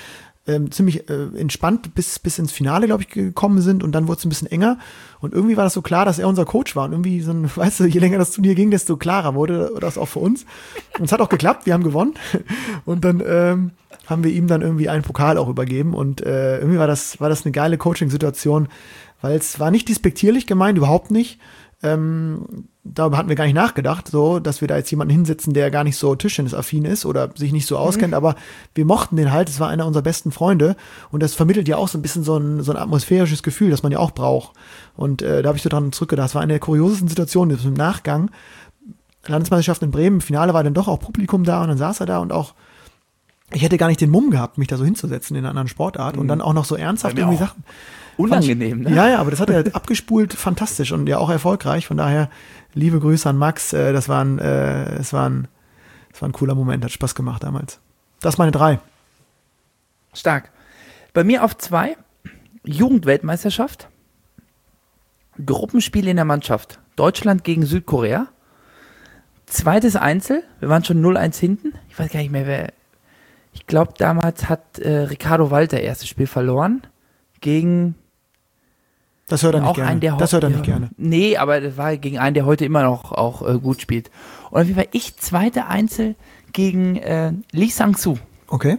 ähm, ziemlich äh, entspannt bis, bis ins Finale, glaube ich, gekommen sind und dann wurde es ein bisschen enger und irgendwie war das so klar, dass er unser Coach war und irgendwie so ein, weißt du, je länger das Turnier ging, desto klarer wurde das auch für uns und es hat auch geklappt, wir haben gewonnen und dann ähm, haben wir ihm dann irgendwie einen Pokal auch übergeben und äh, irgendwie war das, war das eine geile Coaching-Situation, weil es war nicht despektierlich gemeint, überhaupt nicht. Ähm, darüber hatten wir gar nicht nachgedacht, so, dass wir da jetzt jemanden hinsetzen, der gar nicht so Tischtennisaffin ist oder sich nicht so auskennt, mhm. aber wir mochten den halt, es war einer unserer besten Freunde und das vermittelt ja auch so ein bisschen so ein, so ein atmosphärisches Gefühl, das man ja auch braucht. Und äh, da habe ich so dran zurückgedacht, es war eine der kuriosesten Situationen, im Nachgang, Landesmeisterschaft in Bremen, im Finale war dann doch auch Publikum da und dann saß er da und auch ich hätte gar nicht den Mumm gehabt, mich da so hinzusetzen in einer anderen Sportart mhm. und dann auch noch so ernsthaft irgendwie Sachen. Unangenehm, ich, ne? Ja, ja, aber das hat er abgespult, fantastisch und ja auch erfolgreich. Von daher, liebe Grüße an Max. Äh, das, war ein, äh, es war ein, es war ein cooler Moment, hat Spaß gemacht damals. Das meine drei. Stark. Bei mir auf zwei, Jugendweltmeisterschaft, Gruppenspiel in der Mannschaft, Deutschland gegen Südkorea, zweites Einzel, wir waren schon null eins hinten, ich weiß gar nicht mehr, wer, ich glaube damals hat äh, Ricardo Walter erstes Spiel verloren, gegen Das hört er nicht auch gerne. einen, der das hört er ja, nicht gerne. Nee, aber das war gegen einen, der heute immer noch auch äh, gut spielt. Und auf jeden Fall ich zweite Einzel gegen äh, Lee Sang-soo. Okay.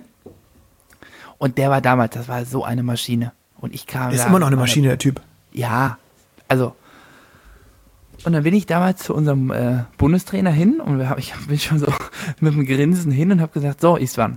Und der war damals, das war so eine Maschine. Und ich kam Ist da, immer noch eine Maschine, der Typ. Ja, also. Und dann bin ich damals zu unserem äh, Bundestrainer hin und wir hab, ich bin schon so mit dem Grinsen hin und habe gesagt, so Istvan,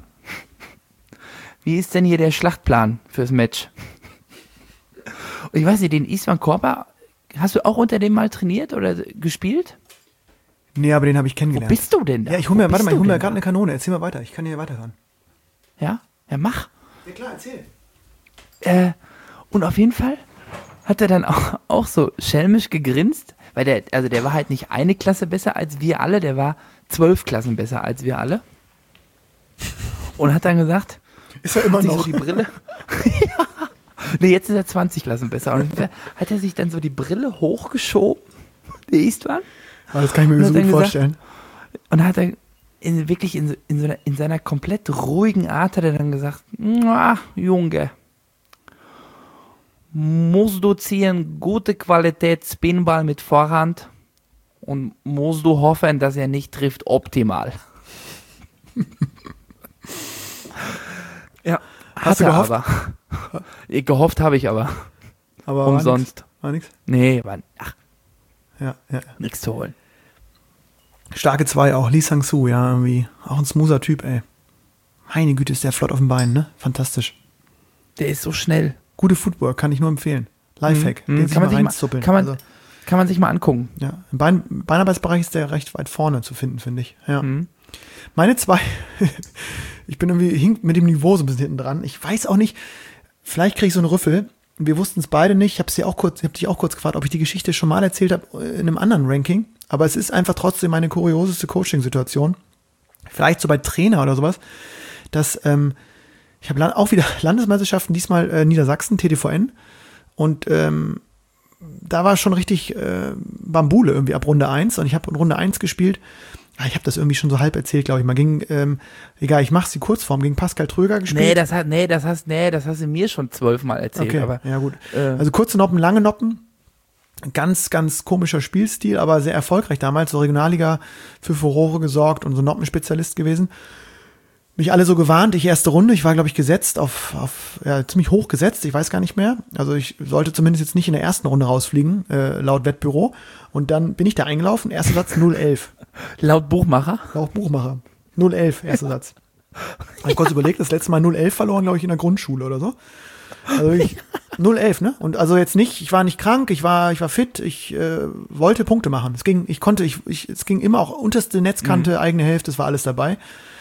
wie ist denn hier der Schlachtplan fürs Match? Und ich weiß nicht, den Istvan Korba, hast du auch unter dem mal trainiert oder gespielt? Nee, aber den habe ich kennengelernt. Wo bist du denn da? Ja, ich hol mir, Wo warte bist mal, ich du hol mir denn gerade da? eine Kanone. Erzähl mal weiter, ich kann hier weiterhören. Ja? Ja, mach. Ja klar, erzähl. Äh, und auf jeden Fall hat er dann auch, auch so schelmisch gegrinst, weil der, also der war halt nicht eine Klasse besser als wir alle, der war zwölf Klassen besser als wir alle. Und hat dann gesagt, Ist er immer hat sich noch. so die Brille. Ja. Nee, jetzt ist er zwanzig Klassen besser. Und hat er sich dann so die Brille hochgeschoben, der Istvan. Ah, das kann ich mir Und so hat gut dann vorstellen. Und hat er in, wirklich in, so- in, so einer, in seiner komplett ruhigen Art hat er dann gesagt, "Ah, Junge, musst du ziehen gute Qualität Spinball mit Vorhand und musst du hoffen, dass er nicht trifft optimal." Ja, Hast du hat er gehofft? aber. Ich gehofft habe ich aber. Aber Umsonst. War nix. Nee, war ach, Ja, ja. nichts zu holen. Starke zwei auch. Lee Sang-soo, ja, irgendwie. Auch ein smoother Typ, ey. Meine Güte, ist der flott auf dem Bein, ne? Fantastisch. Der ist so schnell. Gute Footwork, kann ich nur empfehlen. Lifehack. Mhm. Den sich Kann man mal sich mal- reinzuppeln. kann man- also, Kann man sich mal angucken. ja. Im Bein, Beinarbeitsbereich ist der recht weit vorne zu finden, finde ich. Ja. Mhm. Meine zwei, ich bin irgendwie hink mit dem Niveau so ein bisschen hinten dran. Ich weiß auch nicht, vielleicht kriege ich so einen Rüffel. Wir wussten es beide nicht. Ich habe dir auch kurz, ich habe dich auch kurz gefragt, ob ich die Geschichte schon mal erzählt habe in einem anderen Ranking. Aber es ist einfach trotzdem meine kurioseste Coaching-Situation. Vielleicht so bei Trainer oder sowas, dass ähm, ich habe auch wieder Landesmeisterschaften, diesmal äh, Niedersachsen, T D V N. Und ähm, da war schon richtig äh, Bambule irgendwie ab Runde eins. Und ich habe in Runde eins gespielt. Ja, ich habe das irgendwie schon so halb erzählt, glaube ich mal. Gegen, ähm, egal, ich mache die Kurzform, gegen Pascal Tröger gespielt. Nee, das hat, nee, das hast, nee, das hast du mir schon zwölfmal erzählt. Okay, Aber, ja gut. äh, Also kurze Noppen, lange Noppen. Ganz, ganz komischer Spielstil, aber sehr erfolgreich damals. So Regionalliga für Furore gesorgt und so Noppenspezialist gewesen. Mich alle so gewarnt, ich erste Runde, ich war, glaube ich, gesetzt auf, auf ja, ziemlich hoch gesetzt, ich weiß gar nicht mehr. Also ich sollte zumindest jetzt nicht in der ersten Runde rausfliegen, äh, laut Wettbüro. Und dann bin ich da eingelaufen, erster Satz null elf. laut Buchmacher. Laut Buchmacher. null elf, erster Satz. Hab ich kurz überlegt, das letzte Mal null elf verloren, glaube ich, in der Grundschule oder so. Also ich, null elf, ne? Und also jetzt nicht, ich war nicht krank, ich war, ich war fit, ich äh, wollte Punkte machen. Es ging, ich konnte, ich, ich, es ging immer auch unterste Netzkante, mhm. eigene Hälfte, es war alles dabei.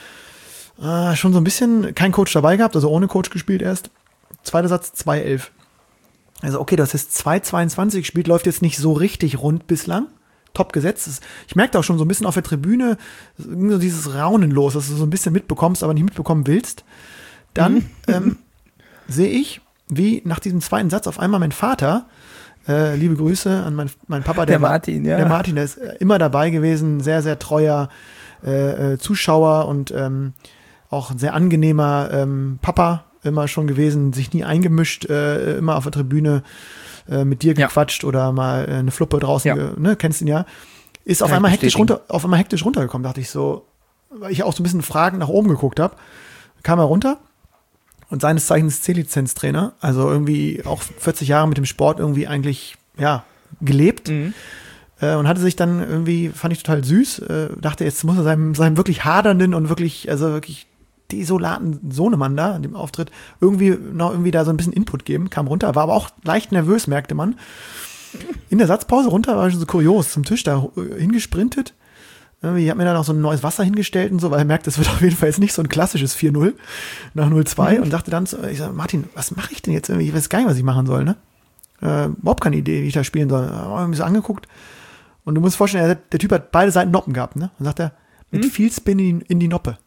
Äh, schon so ein bisschen, kein Coach dabei gehabt, also ohne Coach gespielt erst. Zweiter Satz, zwei elf. Also okay, das ist zwei zweiundzwanzig gespielt, läuft jetzt nicht so richtig rund bislang. Top gesetzt. Ich merkte auch schon so ein bisschen auf der Tribüne so dieses Raunen los, dass du so ein bisschen mitbekommst, aber nicht mitbekommen willst. Dann mhm. ähm, sehe ich, wie nach diesem zweiten Satz auf einmal mein Vater, äh, liebe Grüße an mein, meinen Papa, der, Der Martin, ja. Der Martin, der ist immer dabei gewesen, sehr, sehr treuer äh, äh, Zuschauer und ähm, auch ein sehr angenehmer ähm, Papa, immer schon gewesen, sich nie eingemischt, äh, immer auf der Tribüne äh, mit dir Ja. gequatscht oder mal äh, eine Fluppe draußen, Ja. ge- ne, kennst ihn ja. Ist auf Kann ich einmal hektisch bestätigen. runter, auf einmal hektisch runtergekommen, dachte ich so, weil ich auch so ein bisschen fragend nach oben geguckt habe. Kam er runter und seines Zeichens C-Lizenz-Trainer, also irgendwie auch vierzig Jahre mit dem Sport irgendwie eigentlich, ja, gelebt. Mhm. Äh, und hatte sich dann irgendwie, fand ich total süß, äh, dachte, jetzt muss er seinem, seinem wirklich hadernden und wirklich, also wirklich desolaten Sohnemann da, in dem Auftritt, irgendwie noch irgendwie da so ein bisschen Input geben, kam runter, war aber auch leicht nervös, merkte man. In der Satzpause runter, war schon so kurios, zum Tisch da äh, hingesprintet. Irgendwie hat mir dann auch so ein neues Wasser hingestellt und so, weil er merkt, das wird auf jeden Fall jetzt nicht so ein klassisches vier null nach null zwei und dachte dann, so, ich sag, Martin, was mache ich denn jetzt irgendwie? Ich weiß gar nicht, was ich machen soll, ne? Äh, überhaupt keine Idee, wie ich da spielen soll. Aber ich mich so angeguckt und du musst dir vorstellen, der, der Typ hat beide Seiten Noppen gehabt, ne? Und sagt er, mit viel Spin in, in die Noppe.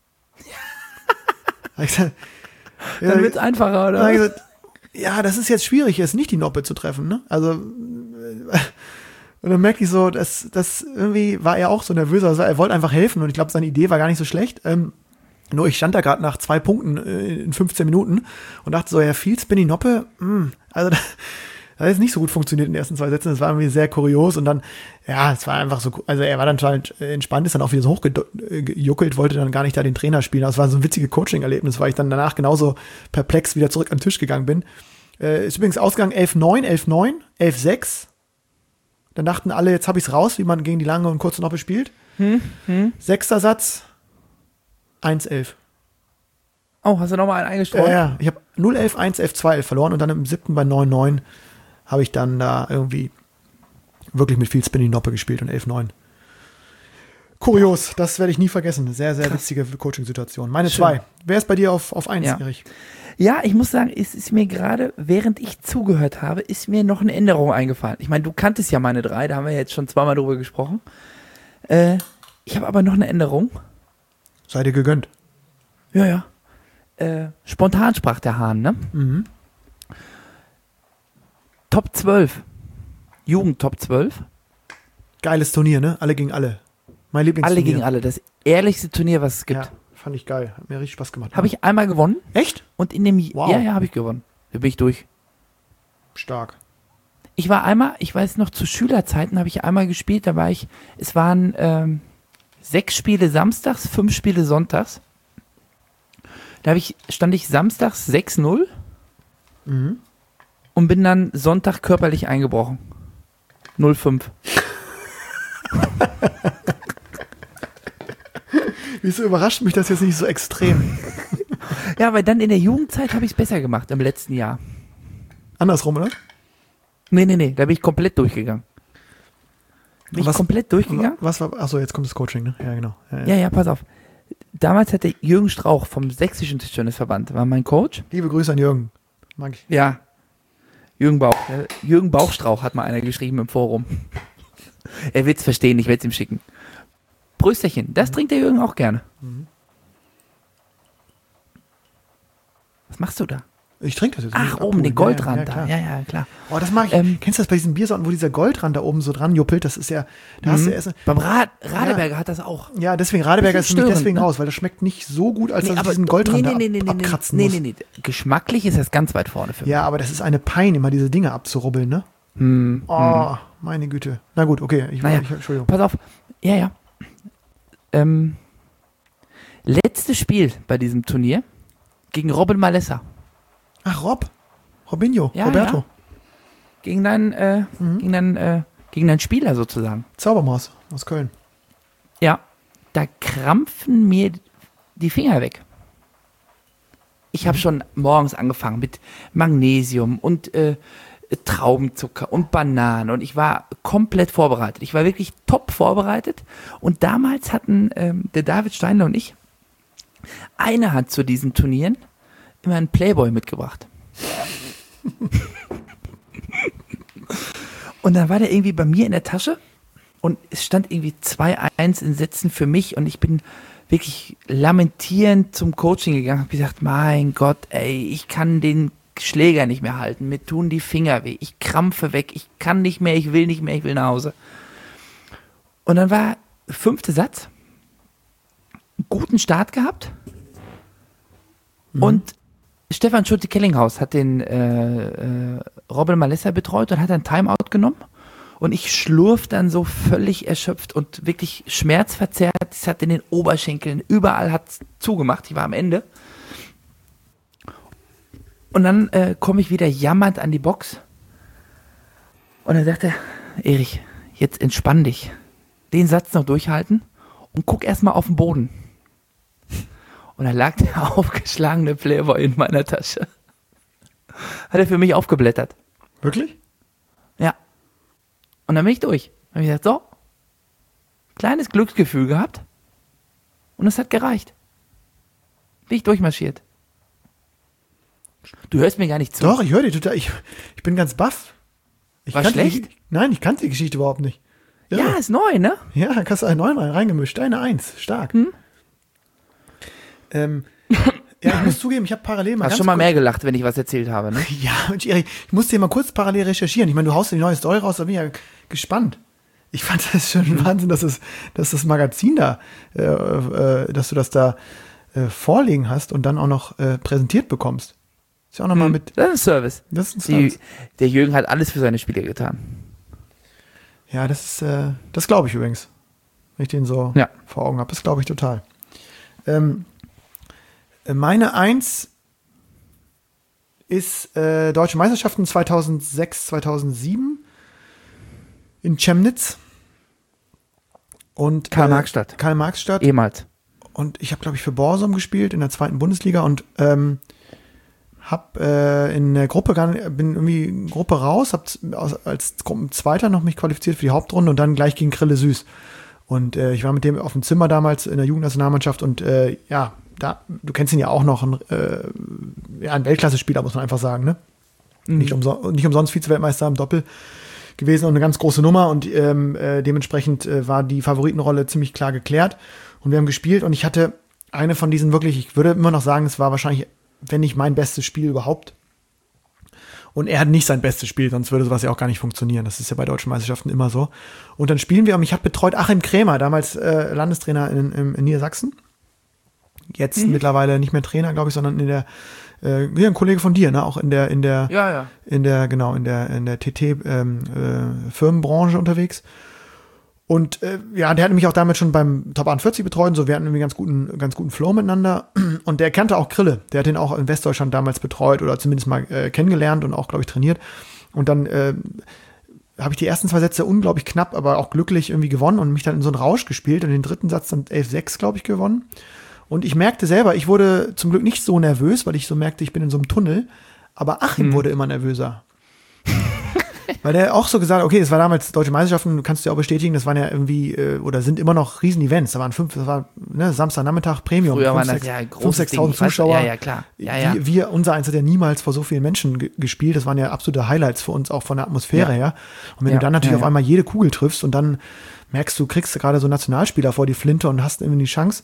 Ja. Ich gesagt, ja, Dann wird's einfacher, dann oder? hab ich gesagt, ja, das ist jetzt schwierig, jetzt nicht die Noppe zu treffen, ne? Also, äh, und dann merke ich so, dass das irgendwie war er auch so nervös, also er wollte einfach helfen und ich glaube, seine Idee war gar nicht so schlecht. Ähm, nur ich stand da gerade nach zwei Punkten äh, in fünfzehn Minuten und dachte so, ja, viel Spin die Noppe, mh, also das, das hat jetzt nicht so gut funktioniert in den ersten zwei Sätzen, das war irgendwie sehr kurios und dann, ja, es war einfach so, also er war dann halt entspannt, ist dann auch wieder so hochgejuckelt, wollte dann gar nicht da den Trainer spielen, das war so ein witziges Coaching-Erlebnis, weil ich dann danach genauso perplex wieder zurück an den Tisch gegangen bin. Äh, ist übrigens Ausgang elf neun, elf neun, elf sechs. Dann dachten alle, jetzt habe ich es raus, wie man gegen die lange und kurze Noppe spielt. Hm, hm. Sechster Satz, eins elf. Oh, hast du nochmal einen eingestreut? Ja, ja, ich habe null elf, eins elf, zwei elf verloren und dann im siebten bei neun neun habe ich dann da irgendwie wirklich mit viel Spin die Noppe gespielt und elf neun. Kurios, das werde ich nie vergessen. Sehr, sehr witzige Coaching-Situation. Meine Schön. zwei. Wer ist bei dir auf, auf eins, Ja. Erich? Ja, ich muss sagen, es ist mir gerade, während ich zugehört habe, ist mir noch eine Änderung eingefallen. Ich meine, du kanntest ja meine drei, da haben wir jetzt schon zweimal drüber gesprochen. Äh, ich habe aber noch eine Änderung. Sei dir gegönnt. Ja, ja. Äh, spontan sprach der Hahn, ne? Mhm. Top zwölf. Jugend Top zwölf. Geiles Turnier, ne? Alle gegen alle. Mein Lieblingsturnier. Alle gegen alle. Das ehrlichste Turnier, was es gibt. Ja, fand ich geil. Hat mir richtig Spaß gemacht. Habe ich einmal gewonnen Echt? und in dem, Wow. ja, ja, habe ich gewonnen. Da bin ich durch. Stark. Ich war einmal, ich weiß noch, zu Schülerzeiten habe ich einmal gespielt, da war ich, es waren ähm, sechs Spiele samstags, fünf Spiele sonntags. Da habe ich, stand ich samstags sechs null Mhm. und bin dann Sonntag körperlich eingebrochen. null fünf. Wieso überrascht mich das jetzt nicht so extrem? Ja, weil dann in der Jugendzeit habe ich es besser gemacht, im letzten Jahr. Andersrum, oder? Nee, nee, nee, da bin ich komplett durchgegangen. Bin ich Was- komplett durchgegangen? Was war, achso, jetzt kommt das Coaching, ne? Ja, genau. Ja, ja. Ja, ja, pass auf. Damals hatte Jürgen Strauch vom Sächsischen Tischtennisverband, war mein Coach. Liebe Grüße an Jürgen. Mag ich. Ja. Jürgen Bauch. Äh, Jürgen Bauchstrauch hat mal einer geschrieben im Forum. Er wird's verstehen, ich werde es ihm schicken. Prösterchen, das trinkt der Jürgen auch gerne. Was machst du da? Ich trinke das jetzt. Ach, Muss ich oben, abholen. den Goldrand ja, ja, da. klar. Ja, ja, klar. Oh, das mag ich. Ähm, Kennst du das bei diesen Biersorten, wo dieser Goldrand da oben so dran juppelt? Das ist ja, da hast du Mhm. erst, Beim Rad, Radeberger hat das auch. ja, deswegen, Radeberger ist Bisschen für mich störend, deswegen ne? raus, weil das schmeckt nicht so gut, als Nee, dass ich aber diesen Goldrand nee, da nee, nee, ab, nee, nee, abkratzen nee, muss. nee, nee. Geschmacklich ist das ganz weit vorne für mich. Ja, aber das ist eine Pein, immer diese Dinge abzurubbeln, ne? Hm. Oh, meine Güte. Na gut, okay. Ich, Naja. ich, Entschuldigung. Pass auf. Ja, ja. Ähm, letztes Spiel bei diesem Turnier gegen Robin Malessa. Ach, Rob. Robinho. Ja, Roberto. ja. Gegen deinen, äh, Mhm. gegen deinen, äh, gegen deinen Spieler sozusagen. Zaubermaus aus Köln. Ja. Da krampfen mir die Finger weg. Ich habe schon morgens angefangen mit Magnesium und äh, Traubenzucker und Bananen und ich war komplett vorbereitet. Ich war wirklich top vorbereitet und damals hatten ähm, der David Steindl und ich, einer hat zu diesen Turnieren immer einen Playboy mitgebracht. Und dann war der irgendwie bei mir in der Tasche und es stand irgendwie zwei eins in Sätzen für mich und ich bin wirklich lamentierend zum Coaching gegangen, habe gesagt, mein Gott, ey, ich kann den Schläger nicht mehr halten, mir tun die Finger weh, ich krampfe weg, ich kann nicht mehr, ich will nicht mehr, ich will nach Hause. Und dann war fünfter Satz, guten Start gehabt Mhm. und Stefan Schulte-Kellinghaus hat den äh, äh, Robin Malessa betreut und hat ein Timeout genommen. Und ich schlurf dann so völlig erschöpft und wirklich schmerzverzerrt. Es hat in den Oberschenkeln, überall hat es zugemacht. Ich war am Ende. Und dann äh, komme ich wieder jammernd an die Box. Und dann sagt er, Erich, jetzt entspann dich. Den Satz noch durchhalten und guck erstmal auf den Boden. Und dann lag der aufgeschlagene Playboy in meiner Tasche. Hat er für mich aufgeblättert. Wirklich? Ja. Und dann bin ich durch. Dann habe ich gesagt, so, kleines Glücksgefühl gehabt. Und es hat gereicht. Bin ich durchmarschiert. Du hörst mir gar nicht zu. Doch, ich höre die total. Ich, ich bin ganz baff. Ich War kannte schlecht? Die, nein, ich kannte die Geschichte überhaupt nicht. Ja, ist neu, ne? Ja, da hast du einen neuen rein, reingemischt. Eine Eins. Stark. Hm? Ähm, ja, ich muss zugeben, ich habe parallel mal Hast ganz schon mal kurz- mehr gelacht, wenn ich was erzählt habe, ne? Ja, Mensch, Erik, ich musste hier mal kurz parallel recherchieren. Ich meine, du haust die neue Story raus, da bin ich ja gespannt. Ich fand das schon Mhm. Wahnsinn, dass, es, dass das Magazin da, äh, äh, dass du das da äh, vorlegen hast und dann auch noch äh, präsentiert bekommst. Ist ja auch nochmal mit. Das ist ein Service. Das ist ein Die, Service. der Jürgen hat alles für seine Spiele getan. Ja, das ist, äh, das glaube ich übrigens. Wenn ich den so Ja. vor Augen habe. Das glaube ich total. Ähm, meine Eins ist äh, Deutsche Meisterschaften zweitausendsechs, zweitausendsieben in Chemnitz. Und, Karl-Marx-Stadt. Äh, Karl-Marx-Stadt. Ehemals. Und ich habe, glaube ich, für Borsum gespielt in der zweiten Bundesliga und ähm, hab äh, in der Gruppe, gar nicht- bin irgendwie in Gruppe raus, hab z- aus- als Gruppenzweiter noch mich qualifiziert für die Hauptrunde und dann gleich gegen Krille Süß. Und äh, ich war mit dem auf dem Zimmer damals in der Jugendnationalmannschaft und äh, ja, da, du kennst ihn ja auch noch, ein, äh, ja, ein Weltklasse-Spieler, muss man einfach sagen, ne? Mhm. Nicht, umso nicht umsonst Vize-Weltmeister im Doppel gewesen und eine ganz große Nummer und ähm, äh, dementsprechend äh, war die Favoritenrolle ziemlich klar geklärt und wir haben gespielt und ich hatte eine von diesen wirklich, ich würde immer noch sagen, es war wahrscheinlich, wenn nicht mein bestes Spiel überhaupt. Und er hat nicht sein bestes Spiel, sonst würde sowas ja auch gar nicht funktionieren. Das ist ja bei deutschen Meisterschaften immer so. Und dann spielen wir, und mich hat betreut Achim Krämer, damals äh, Landestrainer in, in, in Niedersachsen. Jetzt Mhm. mittlerweile nicht mehr Trainer, glaube ich, sondern in der, äh, hier ein Kollege von dir, ne, auch in der, in der, Ja, ja. in der, genau, in der, in der T T-Firmenbranche unterwegs. Und äh, ja, der hat mich auch damit schon beim Top achtundvierzig betreut und so, wir hatten irgendwie ganz guten, ganz guten Flow miteinander. Und der kannte auch Krille, der hat den auch in Westdeutschland damals betreut oder zumindest mal äh, kennengelernt und auch, glaube ich, trainiert. Und dann äh, habe ich die ersten zwei Sätze unglaublich knapp, aber auch glücklich irgendwie gewonnen und mich dann in so einen Rausch gespielt und den dritten Satz dann elf sechs, glaube ich, gewonnen. Und ich merkte selber, ich wurde zum Glück nicht so nervös, weil ich so merkte, ich bin in so einem Tunnel. Aber Achim wurde immer nervöser. Weil der auch so gesagt, okay, das war damals Deutsche Meisterschaften, kannst du ja auch bestätigen, das waren ja irgendwie, äh, oder sind immer noch Riesen-Events. Da waren fünf, das war ne, Samstagnachmittag Premium. Früher fünf, waren das sechs- ja ein fünf, großes sechstausend Ding. Weißt du? Zuschauer. Ja, ja, klar. Ja, ja. Wir, wir, unser Eins hat ja niemals vor so vielen Menschen ge- gespielt. Das waren ja absolute Highlights für uns, auch von der Atmosphäre Ja. her. Und wenn Ja, du dann natürlich ja, auf ja. einmal jede Kugel triffst und dann merkst du, kriegst du gerade so Nationalspieler vor die Flinte und hast irgendwie die Chance.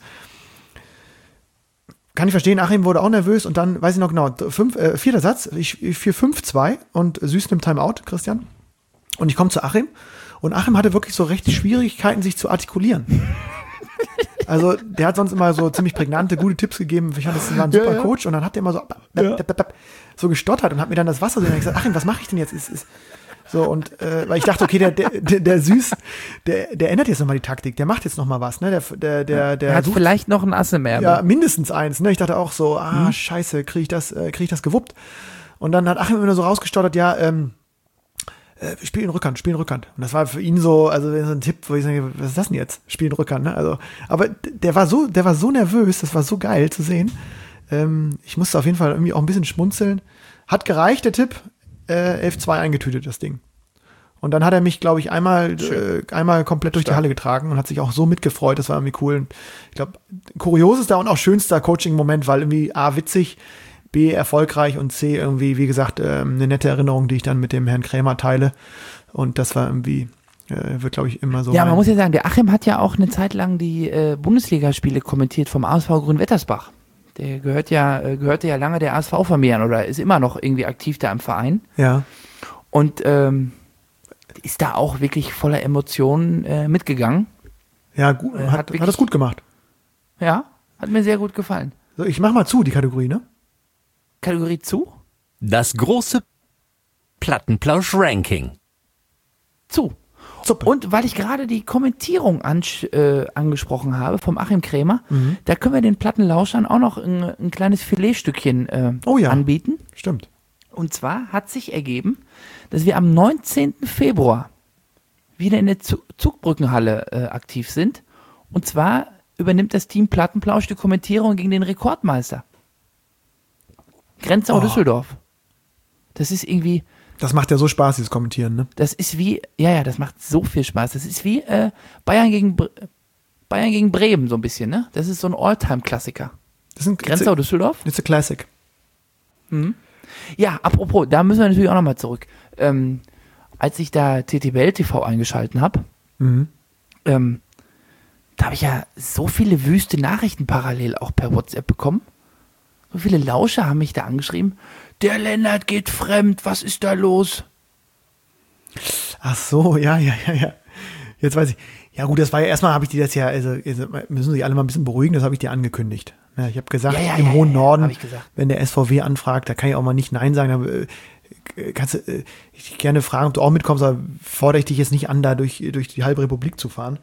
Kann ich verstehen, Achim wurde auch nervös und dann, weiß ich noch genau, fünf, äh, vierter Satz, ich, ich führe fünf zwei und Süß nimmt Timeout, Christian. Und ich komme zu Achim und Achim hatte wirklich so recht Schwierigkeiten, sich zu artikulieren. Also der hat sonst immer so ziemlich prägnante, gute Tipps gegeben. Ich fand, das war ein super Ja, ja. Coach und dann hat der immer so, so gestottert und hat mir dann das Wasser so gesagt, Achim, was mache ich denn jetzt? Ist, ist, so und äh, weil ich dachte, okay, der, der, der, der Süß, der, der ändert jetzt nochmal die Taktik, der macht jetzt nochmal was, ne? Der, der, der, der Er hat sucht- vielleicht noch ein Ass im Ärmel. ja, mindestens eins. Ne? Ich dachte auch so, ah, Mhm. scheiße, kriege ich das, äh, krieg ich das gewuppt? Und dann hat Achim immer nur so rausgestottert, ja, ähm, äh, spiel in Rückhand, spiel in Rückhand. Und das war für ihn so, also so ein Tipp, wo ich sage, was ist das denn jetzt? Spiel in Rückhand, ne? Also, aber d- der war so, der war so nervös, das war so geil zu sehen. Ähm, ich musste auf jeden Fall irgendwie auch ein bisschen schmunzeln. Hat gereicht, der Tipp, äh, elf zwei eingetütet, das Ding. Und dann hat er mich, glaube ich, einmal, äh, einmal komplett durch die Halle getragen und hat sich auch so mitgefreut. Das war irgendwie cool. Und ich glaube, kuriosester und auch schönster Coaching-Moment, weil irgendwie A, witzig, B, erfolgreich und C, irgendwie, wie gesagt, ähm, eine nette Erinnerung, die ich dann mit dem Herrn Krämer teile. Und das war irgendwie, äh, wird, glaube ich, immer so. Ja, man mein- muss ja sagen, der Achim hat ja auch eine Zeit lang die äh, Bundesligaspiele kommentiert vom A S V Grün-Wettersbach. Der gehört ja, äh, gehörte ja lange der A S V-Familie an oder ist immer noch irgendwie aktiv da im Verein. Ja. Und ähm, ist da auch wirklich voller Emotionen äh, mitgegangen. Ja, gut, Äh, hat, hat hat, wirklich- das gut gemacht. Ja, hat mir sehr gut gefallen. So, ich mach mal zu, die Kategorie, ne? Kategorie zu? Das große Plattenplausch-Ranking. Zu. Suppe. Und weil ich gerade die Kommentierung ansch- äh, angesprochen habe vom Achim Krämer, Mhm. da können wir den Plattenlauschern auch noch ein, ein kleines Filetstückchen äh, Oh ja. anbieten. Stimmt. Und zwar hat sich ergeben, dass wir am neunzehnten Februar wieder in der Zu- Zugbrückenhalle äh, aktiv sind. Und zwar übernimmt das Team Plattenplausch die Kommentierung gegen den Rekordmeister. Grenzau Oh. Düsseldorf. Das ist irgendwie, Das macht ja so Spaß, dieses Kommentieren, ne? das ist wie, ja, ja, das macht so viel Spaß. Das ist wie äh, Bayern gegen Bre- Bayern gegen Bremen so ein bisschen, ne? Das ist so ein Alltime-Klassiker. Das sind Grenzau Düsseldorf? It's a classic. Ja, apropos, da müssen wir natürlich auch nochmal zurück. Ähm, als ich da T T B L T V eingeschalten habe, Mhm. ähm, da habe ich ja so viele wüste Nachrichten parallel auch per WhatsApp bekommen. So viele Lauscher haben mich da angeschrieben. Der Lennart geht fremd, was ist da los? Ach so, ja, ja, ja, ja. Jetzt weiß ich. Ja gut, das war ja erstmal, habe ich dir das ja, also, also müssen sich alle mal ein bisschen beruhigen, das habe ich dir angekündigt. Ja, ich habe gesagt, Ja, ja, im ja, hohen ja, Norden, hab ich gesagt. wenn der S V W anfragt, da kann ich auch mal nicht Nein sagen. Da äh, kannst du äh, ich dich gerne fragen, ob du auch mitkommst, aber fordere ich dich jetzt nicht an, da durch, durch die halbe Republik zu fahren.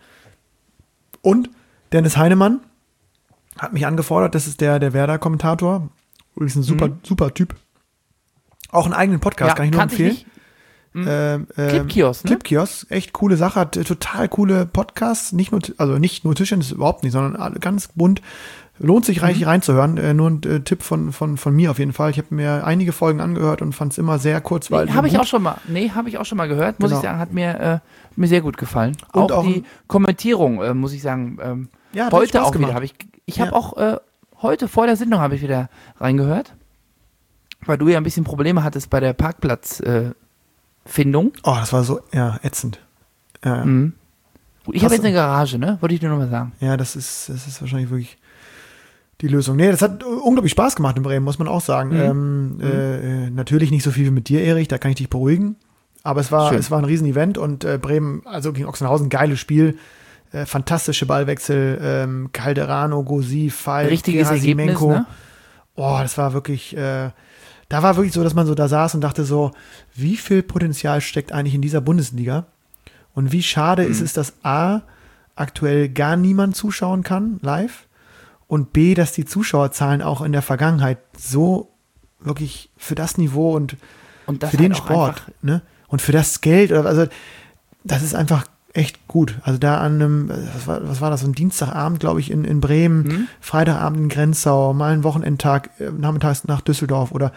Und Dennis Heinemann hat mich angefordert, das ist der, der Werder-Kommentator. Übrigens ein super, super Typ. Auch einen eigenen Podcast, Ja, kann ich nur kannte ich empfehlen. nicht. Ähm, ähm, Clipkiosk, ne? Clipkiosk, echt coole Sache, hat äh, total coole Podcasts, nicht nur, also nicht nur Tischtennis, überhaupt nicht, sondern alle ganz bunt. Lohnt sich reichlich reinzuhören. Äh, nur ein äh, Tipp von, von, von mir auf jeden Fall. Ich habe mir einige Folgen angehört und fand es immer sehr kurzweilig. Nee, habe ich und auch gut. schon mal. Nee, habe ich auch schon mal gehört, muss Genau. ich sagen, hat mir, äh, mir sehr gut gefallen. Und auch, auch die ein- Kommentierung, äh, muss ich sagen, ähm, Ja, hat echt heute Spaß auch gemacht. wieder habe ich ich habe Ja. auch äh, heute vor der Sendung habe ich wieder reingehört, weil du ja ein bisschen Probleme hattest bei der Parkplatz äh, Findung. Oh, das war so, ja, ätzend. Ja, Mhm. Gut, ich Krass. habe jetzt eine Garage, ne? Wollte ich dir nur mal sagen. ja das, ist, das ist wahrscheinlich wirklich die Lösung. Nee, das hat unglaublich Spaß gemacht in Bremen, muss man auch sagen. Mhm. Ähm, äh, natürlich nicht so viel wie mit dir, Erich, da kann ich dich beruhigen. Aber es war, Schön. es war ein Riesen-Event und äh, Bremen, also gegen Ochsenhausen, geiles Spiel. Äh, fantastische Ballwechsel. Ähm, Calderano, Gosi, Falk, Richtiges Ergebnis, Gerasimenko. ne? Oh, das war wirklich, äh, da war wirklich so, dass man so da saß und dachte so, wie viel Potenzial steckt eigentlich in dieser Bundesliga? Und wie schade ist es, dass A, aktuell gar niemand zuschauen kann, live, und B, dass die Zuschauerzahlen auch in der Vergangenheit so wirklich für das Niveau und Und das für halt den auch Sport, einfach- ne? Und für das Geld, oder- also das ist einfach echt gut. Also da an einem, was war, was war das, ein Dienstagabend, glaube ich, in, in Bremen, Mhm. Freitagabend in Grenzau, mal einen Wochenendtag, äh, nachmittags nach Düsseldorf oder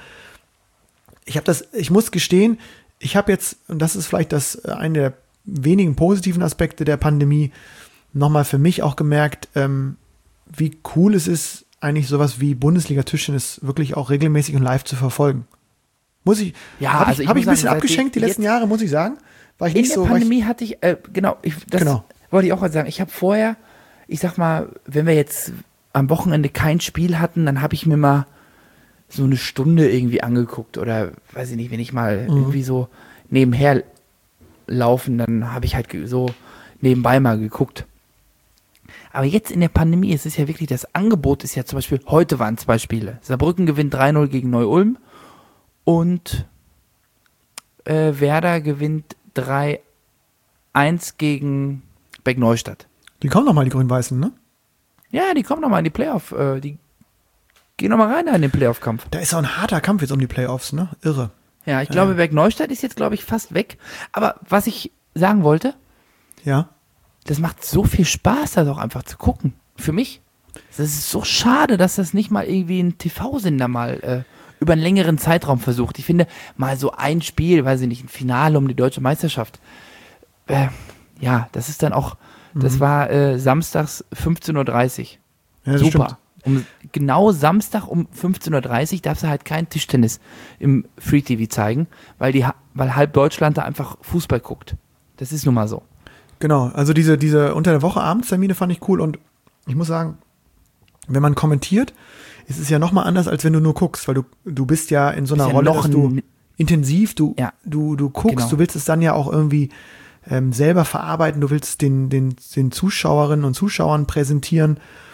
ich habe das, ich muss gestehen, ich habe jetzt, und das ist vielleicht das äh, eine der wenigen positiven Aspekte der Pandemie, nochmal für mich auch gemerkt, ähm, wie cool es ist, eigentlich sowas wie Bundesliga-Tischtennis wirklich auch regelmäßig und live zu verfolgen. Muss ich, Ja, habe also ich, ich hab ich muss ein bisschen sagen, abgeschenkt die seitdem letzten jetzt- Jahre, muss ich sagen. War ich In nicht der so, war ich, Pandemie hatte ich, äh, genau, ich, das Genau. wollte ich auch gerade sagen. Ich habe vorher, ich sag mal, wenn wir jetzt am Wochenende kein Spiel hatten, dann habe ich mir mal so eine Stunde irgendwie angeguckt oder weiß ich nicht, wenn ich mal Mhm. irgendwie so nebenher laufen, dann habe ich halt ge- so nebenbei mal geguckt. Aber jetzt in der Pandemie, es ist ja wirklich, das Angebot ist ja zum Beispiel, heute waren zwei Spiele. Saarbrücken gewinnt drei null gegen Neu-Ulm und äh, Werder gewinnt drei eins gegen Beck-Neustadt. die kommen noch mal, die Grün-Weißen, ne? Ja, die kommen nochmal in die Playoff, äh, die gehen nochmal rein da in den Playoff-Kampf. Da ist auch ein harter Kampf jetzt um die Playoffs, ne? Irre. Ja, ich glaube, Beck-Neustadt ist jetzt, glaube ich, fast weg. Aber was ich sagen wollte, Ja. das macht so viel Spaß, das auch einfach zu gucken. Für mich. Das ist so schade, dass das nicht mal irgendwie ein T V-Sender mal äh, über einen längeren Zeitraum versucht. Ich finde, mal so ein Spiel, weiß ich nicht, ein Finale um die deutsche Meisterschaft. Äh, ja, das ist dann auch, das war äh, samstags fünfzehn Uhr dreißig. Ja, das Super. Um, genau Samstag um fünfzehn Uhr dreißig darfst du halt kein Tischtennis im Free T V zeigen, weil, die, ha- weil halb Deutschland da einfach Fußball guckt. Das ist nun mal so. Genau, also diese, diese unter der Woche Abendstermine fand ich cool und ich muss sagen, wenn man kommentiert, ist es ja nochmal anders, als wenn du nur guckst, weil du, du bist ja in so einer Bist ja Rolle, noch dass du ein- intensiv, du, Ja. du, du guckst, Genau. du willst es dann ja auch irgendwie ähm, selber verarbeiten, du willst den, den, den Zuschauerinnen und Zuschauern präsentieren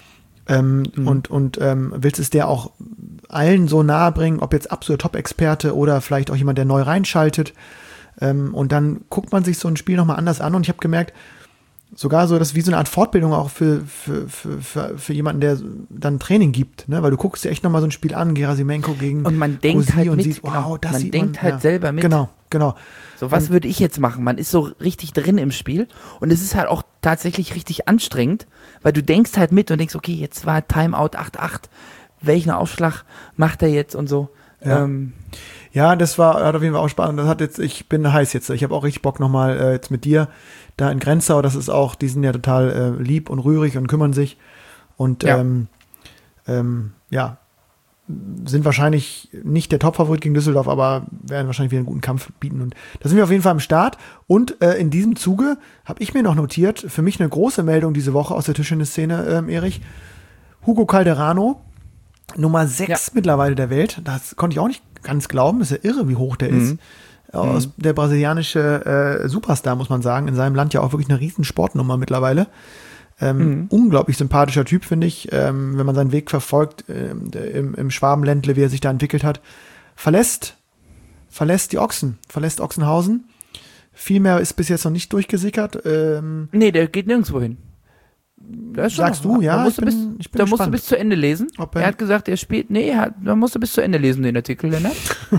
ähm, Mhm. und, und ähm, willst es der auch allen so nahe bringen, ob jetzt absoluter Top-Experte oder vielleicht auch jemand, der neu reinschaltet. Ähm, und dann guckt man sich so ein Spiel nochmal anders an und ich habe gemerkt, sogar so, das ist wie so eine Art Fortbildung auch für, für, für, für, für jemanden, der dann Training gibt, ne? Weil du guckst dir echt nochmal so ein Spiel an, Gerasimenko gegen Und man denkt Rossi halt und mit, siehst, wow, genau. das Man sieht denkt man, halt ja. selber mit. Genau, genau. So, was würde ich jetzt machen? Man ist so richtig drin im Spiel und es ist halt auch tatsächlich richtig anstrengend, weil du denkst halt mit und denkst, okay, jetzt war Timeout acht acht, welchen Aufschlag macht er jetzt und so. Ja. Ähm, Ja, das war, hat auf jeden Fall auch Spaß. Und das hat jetzt, ich bin heiß jetzt. Ich habe auch richtig Bock nochmal äh, jetzt mit dir da in Grenzau. Das ist auch, die sind ja total äh, lieb und rührig und kümmern sich. Und Ja. ähm, ähm, ja, sind wahrscheinlich nicht der Top-Favorit gegen Düsseldorf, aber werden wahrscheinlich wieder einen guten Kampf bieten. Und da sind wir auf jeden Fall am Start. Und äh, in diesem Zuge habe ich mir noch notiert, für mich eine große Meldung diese Woche aus der Tischtennis-Szene, ähm, Erich. Hugo Calderano, Nummer sechs Ja. mittlerweile der Welt. Das konnte ich auch nicht ganz glauben. Das ist ja irre, wie hoch der ist. Aus der brasilianische äh, Superstar, muss man sagen. In seinem Land ja auch wirklich eine riesen Sportnummer mittlerweile. Ähm, unglaublich sympathischer Typ, finde ich, ähm, wenn man seinen Weg verfolgt ähm, der, im, im Schwabenländle, wie er sich da entwickelt hat. Verlässt, verlässt die Ochsen, verlässt Ochsenhausen. Viel mehr ist bis jetzt noch nicht durchgesickert. Ähm, nee, der geht nirgendwo hin. Da ist schon Sagst noch- du? Ja, Da musst, ich du, bin- bis, ich bin da musst du gespannt. bis zu Ende lesen. Ob Er er- hat gesagt, er spielt, nee, er hat, da musst du bis zu Ende lesen, den Artikel, Lennart.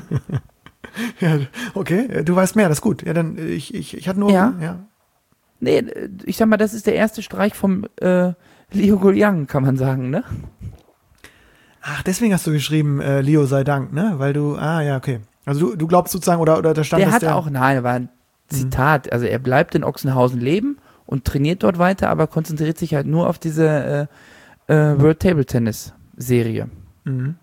ja, okay, du weißt mehr, das ist gut. Ja, dann, ich, ich, ich hatte nur, Ja. ja. Nee, ich sag mal, das ist der erste Streich vom äh, Leo Guliang, kann man sagen, ne? Ach, deswegen hast du geschrieben, äh, Leo sei Dank, ne? Weil du, ah, ja, okay. Also du, du glaubst sozusagen, oder, oder da stand Der dass hat der, auch, nein, war ein Zitat, also er bleibt in Ochsenhausen leben und trainiert dort weiter, aber konzentriert sich halt nur auf diese äh, äh, World Table Tennis Serie. Mhm.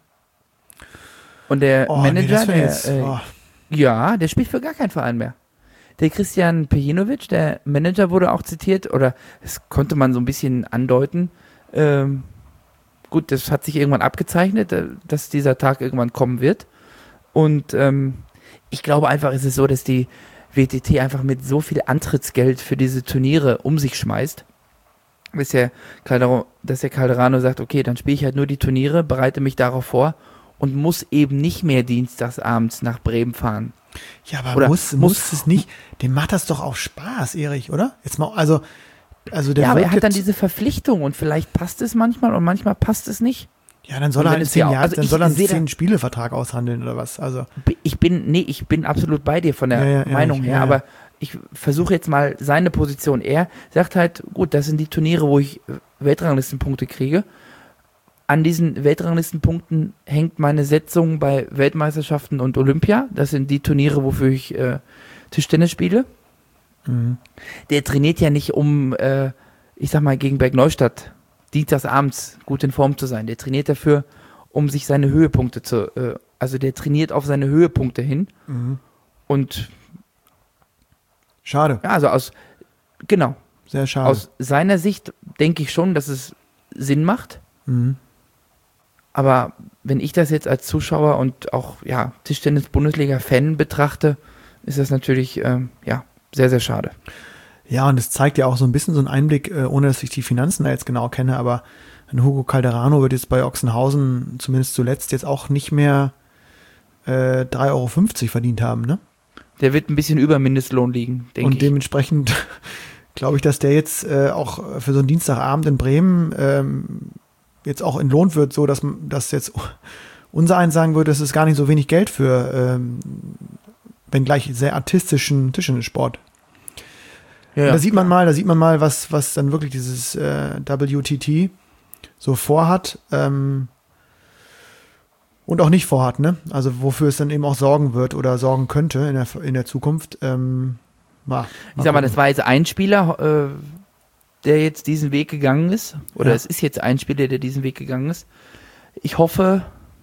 Und der Oh, nee, Manager, das wär der, jetzt, äh, oh. ja, der spielt für gar keinen Verein mehr. Der Christian Pejinovic, der Manager, wurde auch zitiert, oder das konnte man so ein bisschen andeuten. Ähm, gut, das hat sich irgendwann abgezeichnet, äh, dass dieser Tag irgendwann kommen wird. Und ähm, ich glaube einfach, es ist so, dass die W T T einfach mit so viel Antrittsgeld für diese Turniere um sich schmeißt, dass der Calderano, dass der Calderano sagt, okay, dann spiele ich halt nur die Turniere, bereite mich darauf vor und muss eben nicht mehr dienstagsabends nach Bremen fahren. Ja, aber Oder muss, muss- muss es nicht, dem macht das doch auch Spaß, Erich, oder? Jetzt mal, also, also der Ja, aber er wirkt hat dann jetzt- diese Verpflichtung und vielleicht passt es manchmal und manchmal passt es nicht. ja, dann soll und er wenn halt in es zehn ja auch- Jahren, also dann ich soll er einen sehe da- zehn Spielevertrag aushandeln oder was, also. Ich bin, nee, ich bin absolut bei dir von der Ja, ja, ja, Meinung ich- her, ja, ja. aber ich versuche jetzt mal seine Position. Er sagt halt, gut, das sind die Turniere, wo ich äh, Weltranglistenpunkte kriege. An diesen Weltranglistenpunkten hängt meine Setzung bei Weltmeisterschaften und Olympia. Das sind die Turniere, wofür ich äh, Tischtennis spiele. Mhm. Der trainiert ja nicht, um, äh, ich sag mal, gegen Bergneustadt dienstagsabends gut in Form zu sein. Der trainiert dafür, um sich seine Höhepunkte zu, äh, also der trainiert auf seine Höhepunkte hin. Mhm. Und Schade, ja, also aus, genau, sehr schade. aus seiner Sicht denke ich schon, dass es Sinn macht. Mhm. Aber wenn ich das jetzt als Zuschauer und auch ja, Tischtennis-Bundesliga-Fan betrachte, ist das natürlich ähm, ja, sehr, sehr schade. Ja, und es zeigt ja auch so ein bisschen so einen Einblick, äh, ohne dass ich die Finanzen da jetzt genau kenne, aber ein Hugo Calderano wird jetzt bei Ochsenhausen zumindest zuletzt jetzt auch nicht mehr äh, drei Euro fünfzig verdient haben, ne? Der wird ein bisschen über Mindestlohn liegen, denke Und ich. dementsprechend glaube ich, dass der jetzt äh, auch für so einen Dienstagabend in Bremen ähm, jetzt auch entlohnt wird, so dass, dass jetzt unser eins sagen würde, das ist gar nicht so wenig Geld für, ähm, wenngleich sehr artistischen Tischtennissport. Ja, Und da sieht man mal, da sieht man mal, was, was dann wirklich dieses äh, W T T so vorhat ähm, und auch nicht vorhat, ne? Also wofür es dann eben auch sorgen wird oder sorgen könnte in der, in der Zukunft. Ähm, mal, ich sag mal, gucken. das war jetzt ein Spieler, äh, der jetzt diesen Weg gegangen ist. Oder Ja. es ist jetzt ein Spieler, der diesen Weg gegangen ist. Ich hoffe,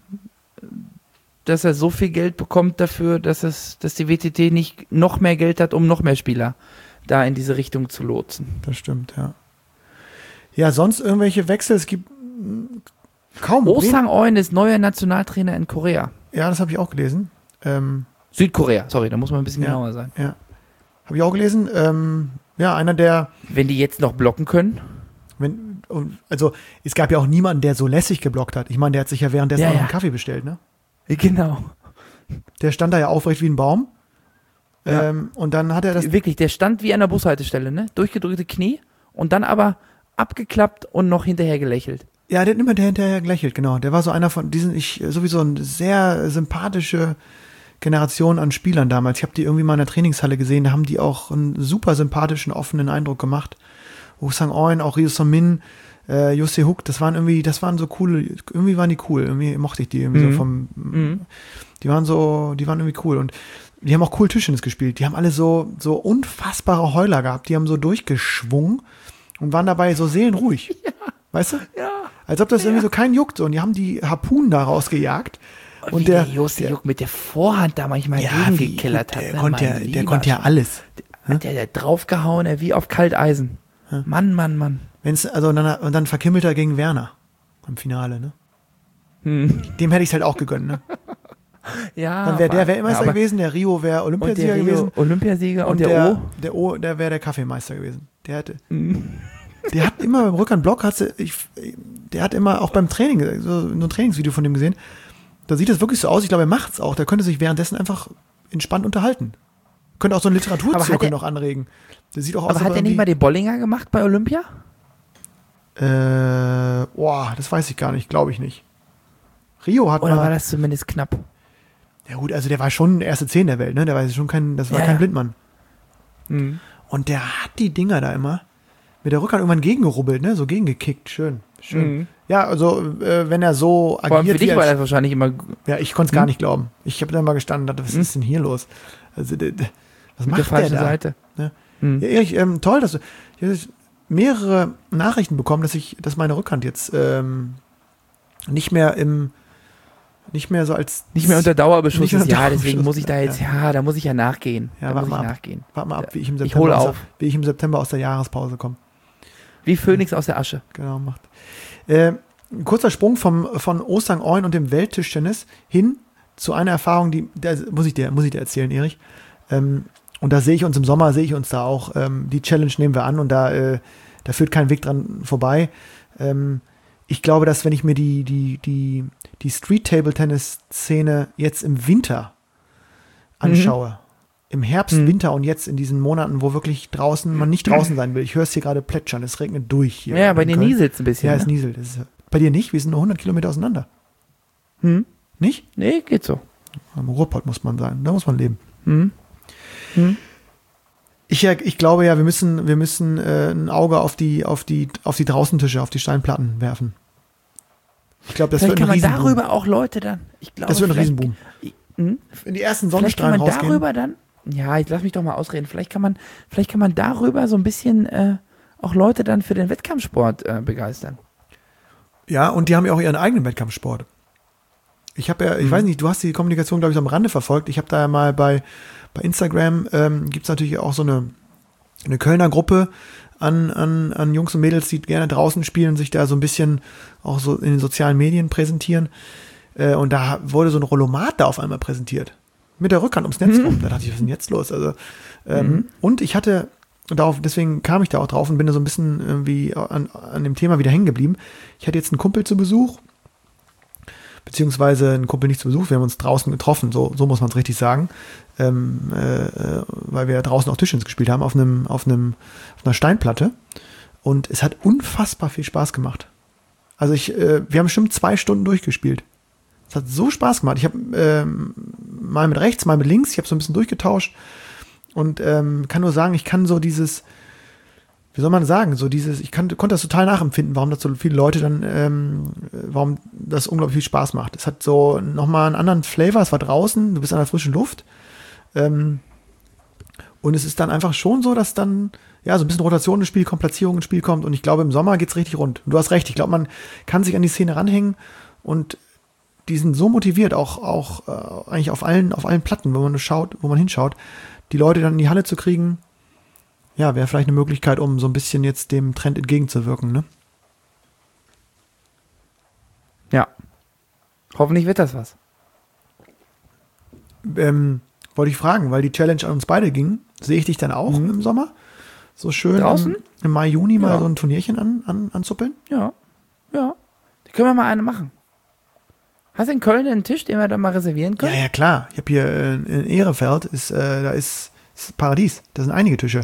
dass er so viel Geld bekommt dafür, dass es, dass die W T T nicht noch mehr Geld hat, um noch mehr Spieler da in diese Richtung zu lotsen. Das stimmt, ja. Ja, sonst irgendwelche Wechsel, es gibt mm, kaum. Oh Sang-eun ist neuer Nationaltrainer in Korea. Ja, das habe ich auch gelesen. Ähm, Südkorea, sorry, da muss man ein bisschen Ja. genauer sein. ja, habe ich auch gelesen. Ähm, ja, einer der, Wenn die jetzt noch blocken können, wenn, und also es gab ja auch niemanden, der so lässig geblockt hat. Ich meine, der hat sich ja währenddessen Ja, auch noch ja. einen Kaffee bestellt, ne? Genau. Der stand da ja aufrecht wie ein Baum. Ja. Ähm, und dann hat er das. Wirklich, der stand wie an der Bushaltestelle, ne? Durchgedrückte Knie und dann aber abgeklappt und noch hinterher gelächelt. Ja, der hat immer hinterher gelächelt, genau. Der war so einer von diesen, ich, sowieso eine sehr sympathische Generation an Spielern damals. Ich habe die irgendwie mal in der Trainingshalle gesehen, da haben die auch einen super sympathischen, offenen Eindruck gemacht. Oh Sang-Eun, auch Ryu Son-min, äh, Yoo Se-hook, das waren irgendwie, das waren so coole, irgendwie waren die cool, irgendwie mochte ich die irgendwie Mhm. so vom, Mhm. die waren so, die waren irgendwie cool und die haben auch cool Tischtennis gespielt. Die haben alle so, so unfassbare Heuler gehabt, die haben so durchgeschwungen und waren dabei so seelenruhig. Ja. Weißt du? Ja. Als ob das irgendwie so keinen juckt. So. Und die haben die Harpunen da rausgejagt. Und, Und wie der, der Josi Juck mit der Vorhand da manchmal gegengekillert hat. der, ne? konnte ja, Mein der Lieber konnte ja Sch- alles. Hat der, der draufgehauen, ey, wie auf Kalteisen. Mann, Mann, Mann. Wenn's, also, und, dann, und dann verkimmelt er gegen Werner im Finale. Ne? Hm. Dem hätte ich es halt auch gegönnt. Ne? Ja, Dann wäre der aber- Weltmeister aber- gewesen, der Rio wäre Und Olympiasieger der gewesen. Rio Olympiasieger und, Und der, der, O. der O, der wäre der Kaffeemeister gewesen. Der hätte. Mhm. Der hat immer beim Rückhandblock, hat sie, ich, der hat immer auch beim Training, so ein Trainingsvideo von dem gesehen, da sieht das wirklich so aus, ich glaube, er macht's auch. Der könnte sich währenddessen einfach entspannt unterhalten. Könnte auch so einen Aber hat Literaturzirkel er- noch anregen. Der sieht auch aus, Aber hat als er nicht irgendwie- mal den Bollinger gemacht bei Olympia? Äh, boah, das weiß ich gar nicht, glaube ich nicht. Rio hat Oder mal, war das zumindest knapp? ja gut, also der war schon erste Zehn der Welt, ne? Der war schon kein, das war Ja, kein ja. Blindmann. Mhm. Und der hat die Dinger da immer mit der Rückhand irgendwann gegengerubbelt, ne? So gegengekickt, schön, schön. Mhm. Ja, also äh, wenn er so Vor allem agiert, für dich wie war er, das wahrscheinlich immer. ja, ich konnte es gar Hm? nicht glauben. Ich habe da mal gestanden und dachte, was Hm? ist denn hier los? Also, der, der, was Mit macht der falschen der da? Seite. Ne? Mhm. Ja, Erich, ähm, toll, dass du. Ich habe jetzt mehrere Nachrichten bekommen, dass ich, dass meine Rückhand jetzt ähm, nicht mehr im, nicht mehr so als Nicht mehr unter Dauerbeschuss Nicht ist. unter Ja, deswegen Dauerbeschuss, muss ich da jetzt, ja, da muss ich ja nachgehen. Ja, da warte muss ich mal ab. nachgehen. Warte mal ab, wie ich im Ich September, hole aus, auf. der, wie ich im September aus der Jahrespause komme. Wie Phönix aus der Asche. Genau, macht. Äh, ein kurzer Sprung vom, von Oh Sang-Eun und dem Welttischtennis hin zu einer Erfahrung, die, da muss ich dir, muss ich dir erzählen, Erich. Ähm, und da sehe ich uns im Sommer, sehe ich uns da auch. Ähm, die Challenge nehmen wir an und da, äh, da führt kein Weg dran vorbei. Ähm, ich glaube, dass wenn ich mir die, die, die, die Street-Table-Tennis-Szene jetzt im Winter anschaue, im Herbst, Mhm. Winter und jetzt in diesen Monaten, wo wirklich draußen man nicht draußen sein will. Ich höre es hier gerade plätschern, es regnet durch hier. Ja, bei in dir Köln. nieselt es ein bisschen. Ja, es ne? nieselt. Das ist, bei dir nicht? Wir sind nur hundert Kilometer auseinander. Hm? Nicht? Nee, geht so. Am Ruhrpott muss man sein. Da muss man leben. Hm? Hm? Ich, ja- ich glaube ja, wir müssen, wir müssen äh, ein Auge auf die, auf die, auf die Draußentische, auf die Steinplatten werfen. Ich glaube, das Vielleicht wird ein kann man Riesenboom. darüber auch Leute dann. Ich glaube, Das wird ein vielleicht- Riesenboom. Hm? Wenn die ersten Vielleicht kann Sonnenstrahlen man rausgehen. darüber dann. Ja, ich lass mich doch mal ausreden. Vielleicht kann man, vielleicht kann man darüber so ein bisschen äh, auch Leute dann für den Wettkampfsport äh, begeistern. Ja, und die haben ja auch ihren eigenen Wettkampfsport. Ich habe ja, ich Mhm. weiß nicht, du hast die Kommunikation, glaube ich, am Rande verfolgt. Ich habe da ja mal bei, bei Instagram, ähm, gibt es natürlich auch so eine, eine Kölner Gruppe an, an, an Jungs und Mädels, die gerne draußen spielen, sich da so ein bisschen auch so in den sozialen Medien präsentieren. Äh, und da wurde so ein Rollomat da auf einmal präsentiert. Mit der Rückhand ums Netz rum. Da dachte ich, was ist denn jetzt los? Also, ähm, Mhm. Und ich hatte, darauf, deswegen kam ich da auch drauf und bin da so ein bisschen irgendwie an, an dem Thema wieder hängen geblieben. Ich hatte jetzt einen Kumpel zu Besuch, beziehungsweise einen Kumpel nicht zu Besuch, wir haben uns draußen getroffen, so, so muss man es richtig sagen, ähm, äh, weil wir draußen auch Tischtennis gespielt haben, auf einem, auf einem, auf einer Steinplatte. Und es hat unfassbar viel Spaß gemacht. Also ich, äh, wir haben bestimmt zwei Stunden durchgespielt. Es hat so Spaß gemacht. Ich habe ähm, mal mit rechts, mal mit links, ich habe so ein bisschen durchgetauscht und ähm, kann nur sagen, ich kann so dieses, wie soll man sagen, so dieses, ich kann, konnte das total nachempfinden, warum das so viele Leute dann, ähm, warum das unglaublich viel Spaß macht. Es hat so nochmal einen anderen Flavor, es war draußen, du bist an der frischen Luft ähm, und es ist dann einfach schon so, dass dann ja so ein bisschen Rotation ins Spiel kommt, Platzierung ins Spiel kommt und ich glaube, im Sommer geht's richtig rund. Und du hast recht, ich glaube, man kann sich an die Szene ranhängen und die sind so motiviert, auch, auch äh, eigentlich auf allen, auf allen Platten, wo man schaut, wo man hinschaut, die Leute dann in die Halle zu kriegen, ja, wäre vielleicht eine Möglichkeit, um so ein bisschen jetzt dem Trend entgegenzuwirken, ne? Ja. Hoffentlich wird das was. Ähm, wollte ich fragen, weil die Challenge an uns beide ging, sehe ich dich dann auch Mhm. im Sommer? so schön Draußen? Im, im Mai, Juni mal Ja. so ein Turnierchen an, an, anzuppeln? Ja, ja. Da können wir mal eine machen. Hast du in Köln einen Tisch, den wir da mal reservieren Ja, können? ja, klar. Ich habe hier äh, in Ehrefeld, ist, äh, da ist, ist Paradies. Da sind einige Tische.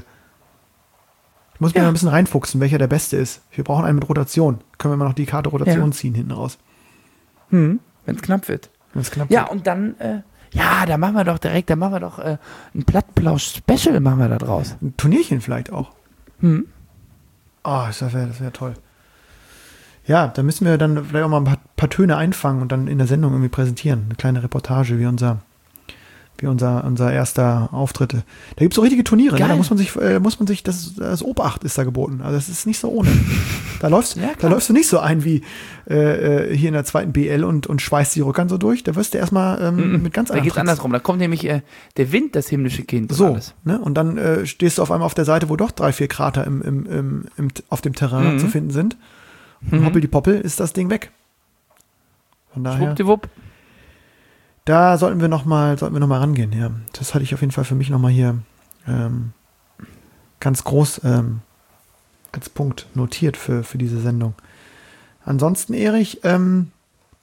Ich muss mich Ja. noch ein bisschen reinfuchsen, welcher der beste ist. Wir brauchen einen mit Rotation. Können wir mal noch die Karte Rotation Ja. ziehen hinten raus. Hm, wenn es knapp wird. Wenn es knapp Ja, wird. und dann, äh, ja, da machen wir doch direkt, da machen wir doch äh, ein Plattplausch-Special machen wir da draus. Ein Turnierchen vielleicht auch. Hm. Oh, das wäre das wär toll. Ja, da müssen wir dann vielleicht auch mal ein paar, paar Töne einfangen und dann in der Sendung irgendwie präsentieren. Eine kleine Reportage, wie unser, wie unser, unser erster Auftritt. Da gibt es so richtige Turniere, ne? Geil. Da muss man sich, äh, muss man sich, das, das Obacht ist da geboten. Also das ist nicht so ohne. Da läufst, Ja, da klar. läufst du nicht so ein wie äh, äh, hier in der zweiten B L und, und schweißt die Rückern so durch. Da wirst du erstmal ähm, mit ganz Da anderen geht's Tricks- andersrum. Da kommt nämlich äh, der Wind, das himmlische Kind. Und So, alles. ne? Und dann äh, stehst du auf einmal auf der Seite, wo doch drei, vier Krater im, im, im, im, auf dem Terrain Mhm. zu finden sind. Und Mhm. hoppel die Poppel ist das Ding weg. Von daher, Schwuppdiwupp. da sollten wir nochmal sollten wir noch mal rangehen. Ja. Das hatte ich auf jeden Fall für mich nochmal hier ähm, ganz groß ähm, als Punkt notiert für, für diese Sendung. Ansonsten, Erich, ähm,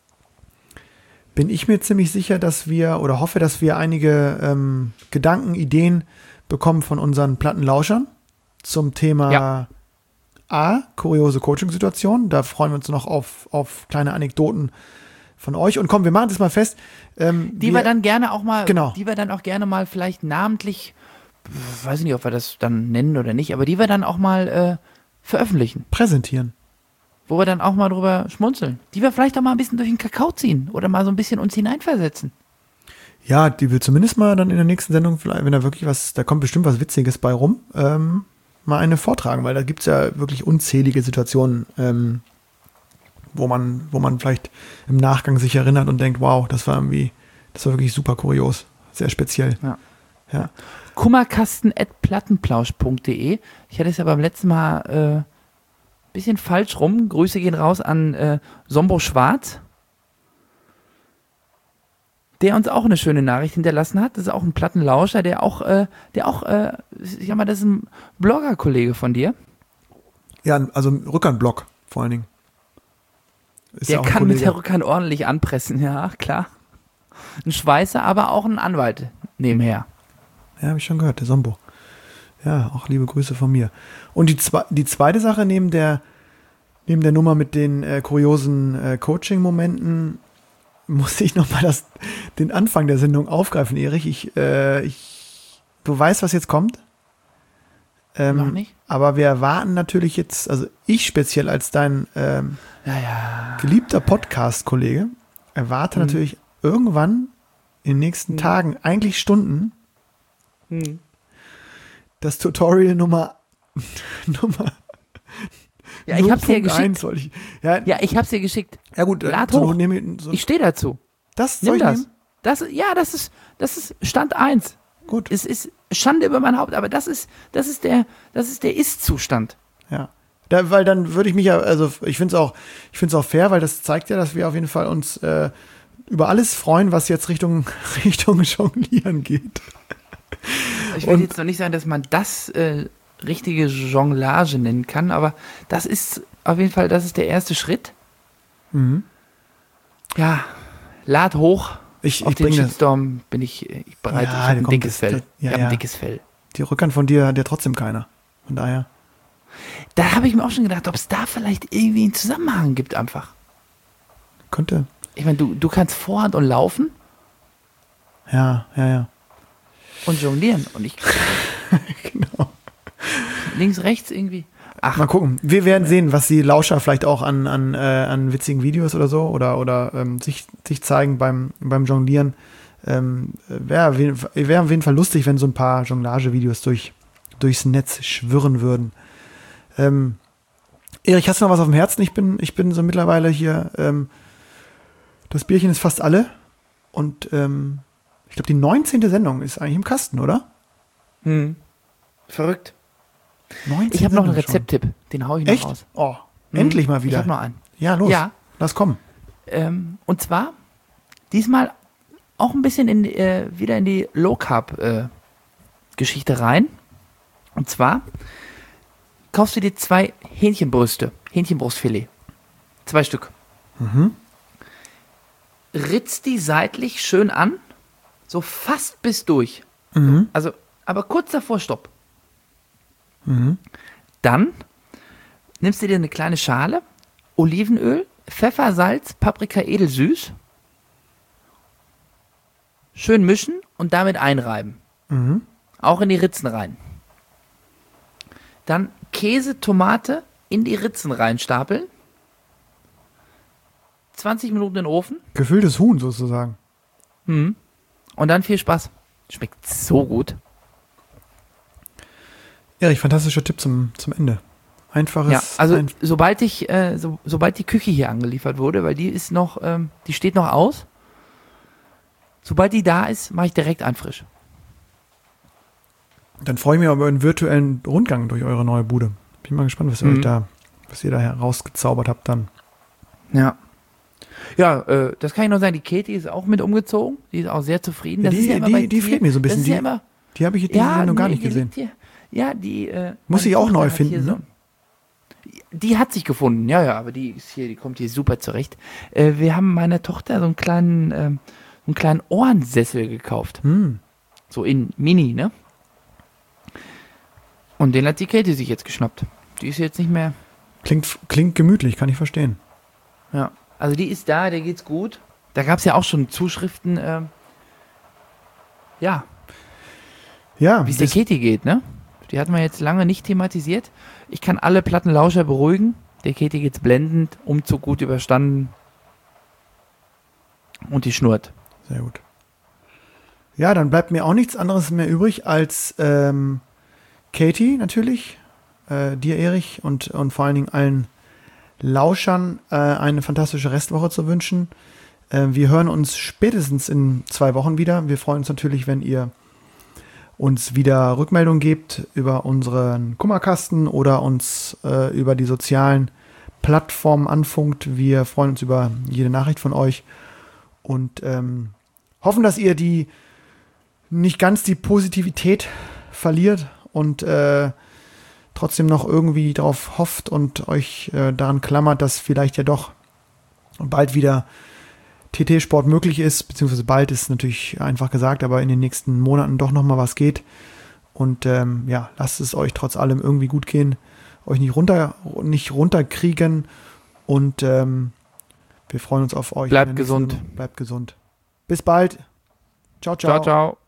bin ich mir ziemlich sicher, dass wir oder hoffe, dass wir einige ähm, Gedanken, Ideen bekommen von unseren Plattenlauschern zum Thema Ja. A, kuriose Coaching-Situationen. Da freuen wir uns noch auf, auf kleine Anekdoten von euch. Und komm, wir machen das mal fest. Ähm, Die wir, dann gerne auch mal, Genau. die wir dann auch gerne mal vielleicht namentlich, weiß ich nicht, ob wir das dann nennen oder nicht, aber die wir dann auch mal äh, veröffentlichen. präsentieren. Wo wir dann auch mal drüber schmunzeln. Die wir vielleicht auch mal ein bisschen durch den Kakao ziehen oder mal so ein bisschen uns hineinversetzen. Ja, die wir zumindest mal dann in der nächsten Sendung, vielleicht, wenn da wirklich was, da kommt bestimmt was Witziges bei rum, ähm, mal eine vortragen, weil da gibt es ja wirklich unzählige Situationen, ähm, wo man, wo man vielleicht im Nachgang sich erinnert und denkt, wow, das war irgendwie, das war wirklich super kurios, sehr speziell. Ja. Ja. kummerkasten at plattenplausch punkt de. Ich hatte es ja beim letzten Mal ein äh, bisschen falsch rum. Grüße gehen raus an äh, Sombo Schwarz, der uns auch eine schöne Nachricht hinterlassen hat. Das ist auch ein Plattenlauscher, der auch, äh, der auch, äh, ich sag mal, das ist ein Blogger-Kollege von dir. Ja, also Rückernblock vor allen Dingen. Ist ja Der auch ein kann mit Kollege. der Rückhand ordentlich anpressen, ja, klar. Ein Schweißer, aber auch ein Anwalt nebenher. Ja, habe ich schon gehört, der Sombo. Ja, auch liebe Grüße von mir. Und die, zwe die zweite Sache neben der, neben der Nummer mit den äh, kuriosen äh, Coaching-Momenten muss ich nochmal den Anfang der Sendung aufgreifen, Erich. Ich, äh, ich, du weißt, was jetzt kommt. Ähm, Noch nicht? Aber wir erwarten natürlich jetzt, also ich speziell als dein ähm, Ja, ja. geliebter Podcast-Kollege, erwarte Mhm. natürlich irgendwann in den nächsten Mhm. Tagen, eigentlich Stunden, Hm. das Tutorial Nummer Nummer Ja, ich hab's dir null Punkt geschickt. eins soll ich. Ja, Ja, ich hab's dir geschickt. ja gut, Lad so hoch. nehme ich, so, Ich stehe dazu. das soll Nimm ich das. nehmen? Das, ja, das ist, das ist Stand eins. Gut, Es ist Schande über mein Haupt, aber das ist, das ist der, das ist der Ist-Zustand. ja. Da, weil dann würde ich mich ja, also ich finde es auch, ich finde es auch fair, weil das zeigt ja, dass wir auf jeden Fall uns äh, über alles freuen, was jetzt Richtung Richtung Jonglieren geht. Ich will Und- jetzt noch nicht sagen, dass man das äh, richtige Jonglage nennen kann, aber das ist auf jeden Fall, das ist der erste Schritt. Mhm. Ja, lad hoch. Ich, Auf ich den bringe das. Shitstorm bin ich, ich bereit. Ja, ich habe der ein kommt, dickes das- Fell. das- ja, ich habe ja. ein dickes Fell. Die Rückhand von dir hat ja trotzdem keiner. Von daher. Da habe ich mir auch schon gedacht, ob es da vielleicht irgendwie einen Zusammenhang gibt einfach. Könnte. Ich meine, du, du kannst Vorhand und laufen Ja, ja, ja. und jonglieren und ich Genau. links, rechts irgendwie. Ach, Mal gucken. Wir werden sehen, was die Lauscher vielleicht auch an, an, äh, an witzigen Videos oder so oder, oder ähm, sich, sich zeigen beim, beim Jonglieren. Ähm, Wäre wär auf jeden Fall lustig, wenn so ein paar Jonglage-Videos durch, durchs Netz schwirren würden. Ähm, Erich, hast du noch was auf dem Herzen? Ich bin, ich bin so mittlerweile hier, ähm, das Bierchen ist fast alle und ähm, ich glaube, die neunzehnte Sendung ist eigentlich im Kasten, oder? hm. Verrückt. neunzehn Ich habe noch einen Sendungen schon. Rezepttipp, den hau ich noch Echt? raus. Oh, Hm. endlich mal wieder. Ich habe noch einen. Ja, los. Ja. Lass kommen. Ähm, und zwar diesmal auch ein bisschen in, äh, wieder in die Low Carb äh, Geschichte rein. Und zwar kaufst du dir zwei Hähnchenbrüste, Hähnchenbrustfilet. Zwei Stück. Mhm. Ritzt die seitlich schön an, so fast bis durch. Mhm. Also, aber kurz davor Stopp. Mhm. Dann nimmst du dir eine kleine Schale, Olivenöl, Pfeffer, Salz, Paprika edelsüß. Schön mischen und damit einreiben. Mhm. Auch in die Ritzen rein. Dann Käse, Tomate in die Ritzen reinstapeln. zwanzig Minuten in den Ofen. Gefülltes Huhn sozusagen. Mhm. Und dann viel Spaß. Schmeckt so gut. Erich, fantastischer Tipp zum, zum Ende. Einfaches. Ja, also ein, sobald ich, äh, so, sobald die Küche hier angeliefert wurde, weil die ist noch, ähm, die steht noch aus. Sobald die da ist, mache ich direkt einen frisch. Dann freue ich mich über einen virtuellen Rundgang durch eure neue Bude. Bin mal gespannt, was ihr Mhm. euch da, was ihr da herausgezaubert habt dann. Ja. Ja, äh, das kann ich nur sagen, die Katie ist auch mit umgezogen. Die ist auch sehr zufrieden. Das die ist ja immer die, bei die dir- fehlt mir so ein bisschen. Das ist Die, ja immer, die habe ich diese ja, Sendung gar nee, nicht die gesehen. liegt hier. Ja, die. Äh, Muss meine sie auch Tochter neu hat finden, hier so- ne? Die hat sich gefunden, ja, ja, aber die ist hier, die kommt hier super zurecht. Äh, wir haben meiner Tochter so einen kleinen, ähm, einen kleinen Ohrensessel gekauft. Hm. So in Mini, ne? Und den hat die Katie sich jetzt geschnappt. Die ist jetzt nicht mehr. Klingt, klingt gemütlich, kann ich verstehen. Ja. Also die ist da, der geht's gut. Da gab es ja auch schon Zuschriften, ähm, ja, Ja, wie es der das, Katie geht, ne? Die hatten wir jetzt lange nicht thematisiert. Ich kann alle Plattenlauscher beruhigen. Der Katie geht's blendend, Umzug gut überstanden. Und die schnurrt. sehr gut. Ja, dann bleibt mir auch nichts anderes mehr übrig als ähm, Katie natürlich, äh, dir Erich und, und vor allen Dingen allen Lauschern äh, eine fantastische Restwoche zu wünschen. Äh, wir hören uns spätestens in zwei Wochen wieder. Wir freuen uns natürlich, wenn ihr uns wieder Rückmeldung gebt über unseren Kummerkasten oder uns äh, über die sozialen Plattformen anfunkt. Wir freuen uns über jede Nachricht von euch und ähm, hoffen, dass ihr die nicht ganz die Positivität verliert und äh, trotzdem noch irgendwie darauf hofft und euch äh, daran klammert, dass vielleicht ja doch bald wieder T T-Sport möglich ist, beziehungsweise bald ist natürlich einfach gesagt, aber in den nächsten Monaten doch nochmal was geht. Und ähm, ja, lasst es euch trotz allem irgendwie gut gehen, euch nicht runter, nicht runterkriegen und ähm, wir freuen uns auf euch. Bleibt in der nächsten gesund. Sendung. Bleibt gesund. Bis bald. Ciao, ciao. Ciao, ciao.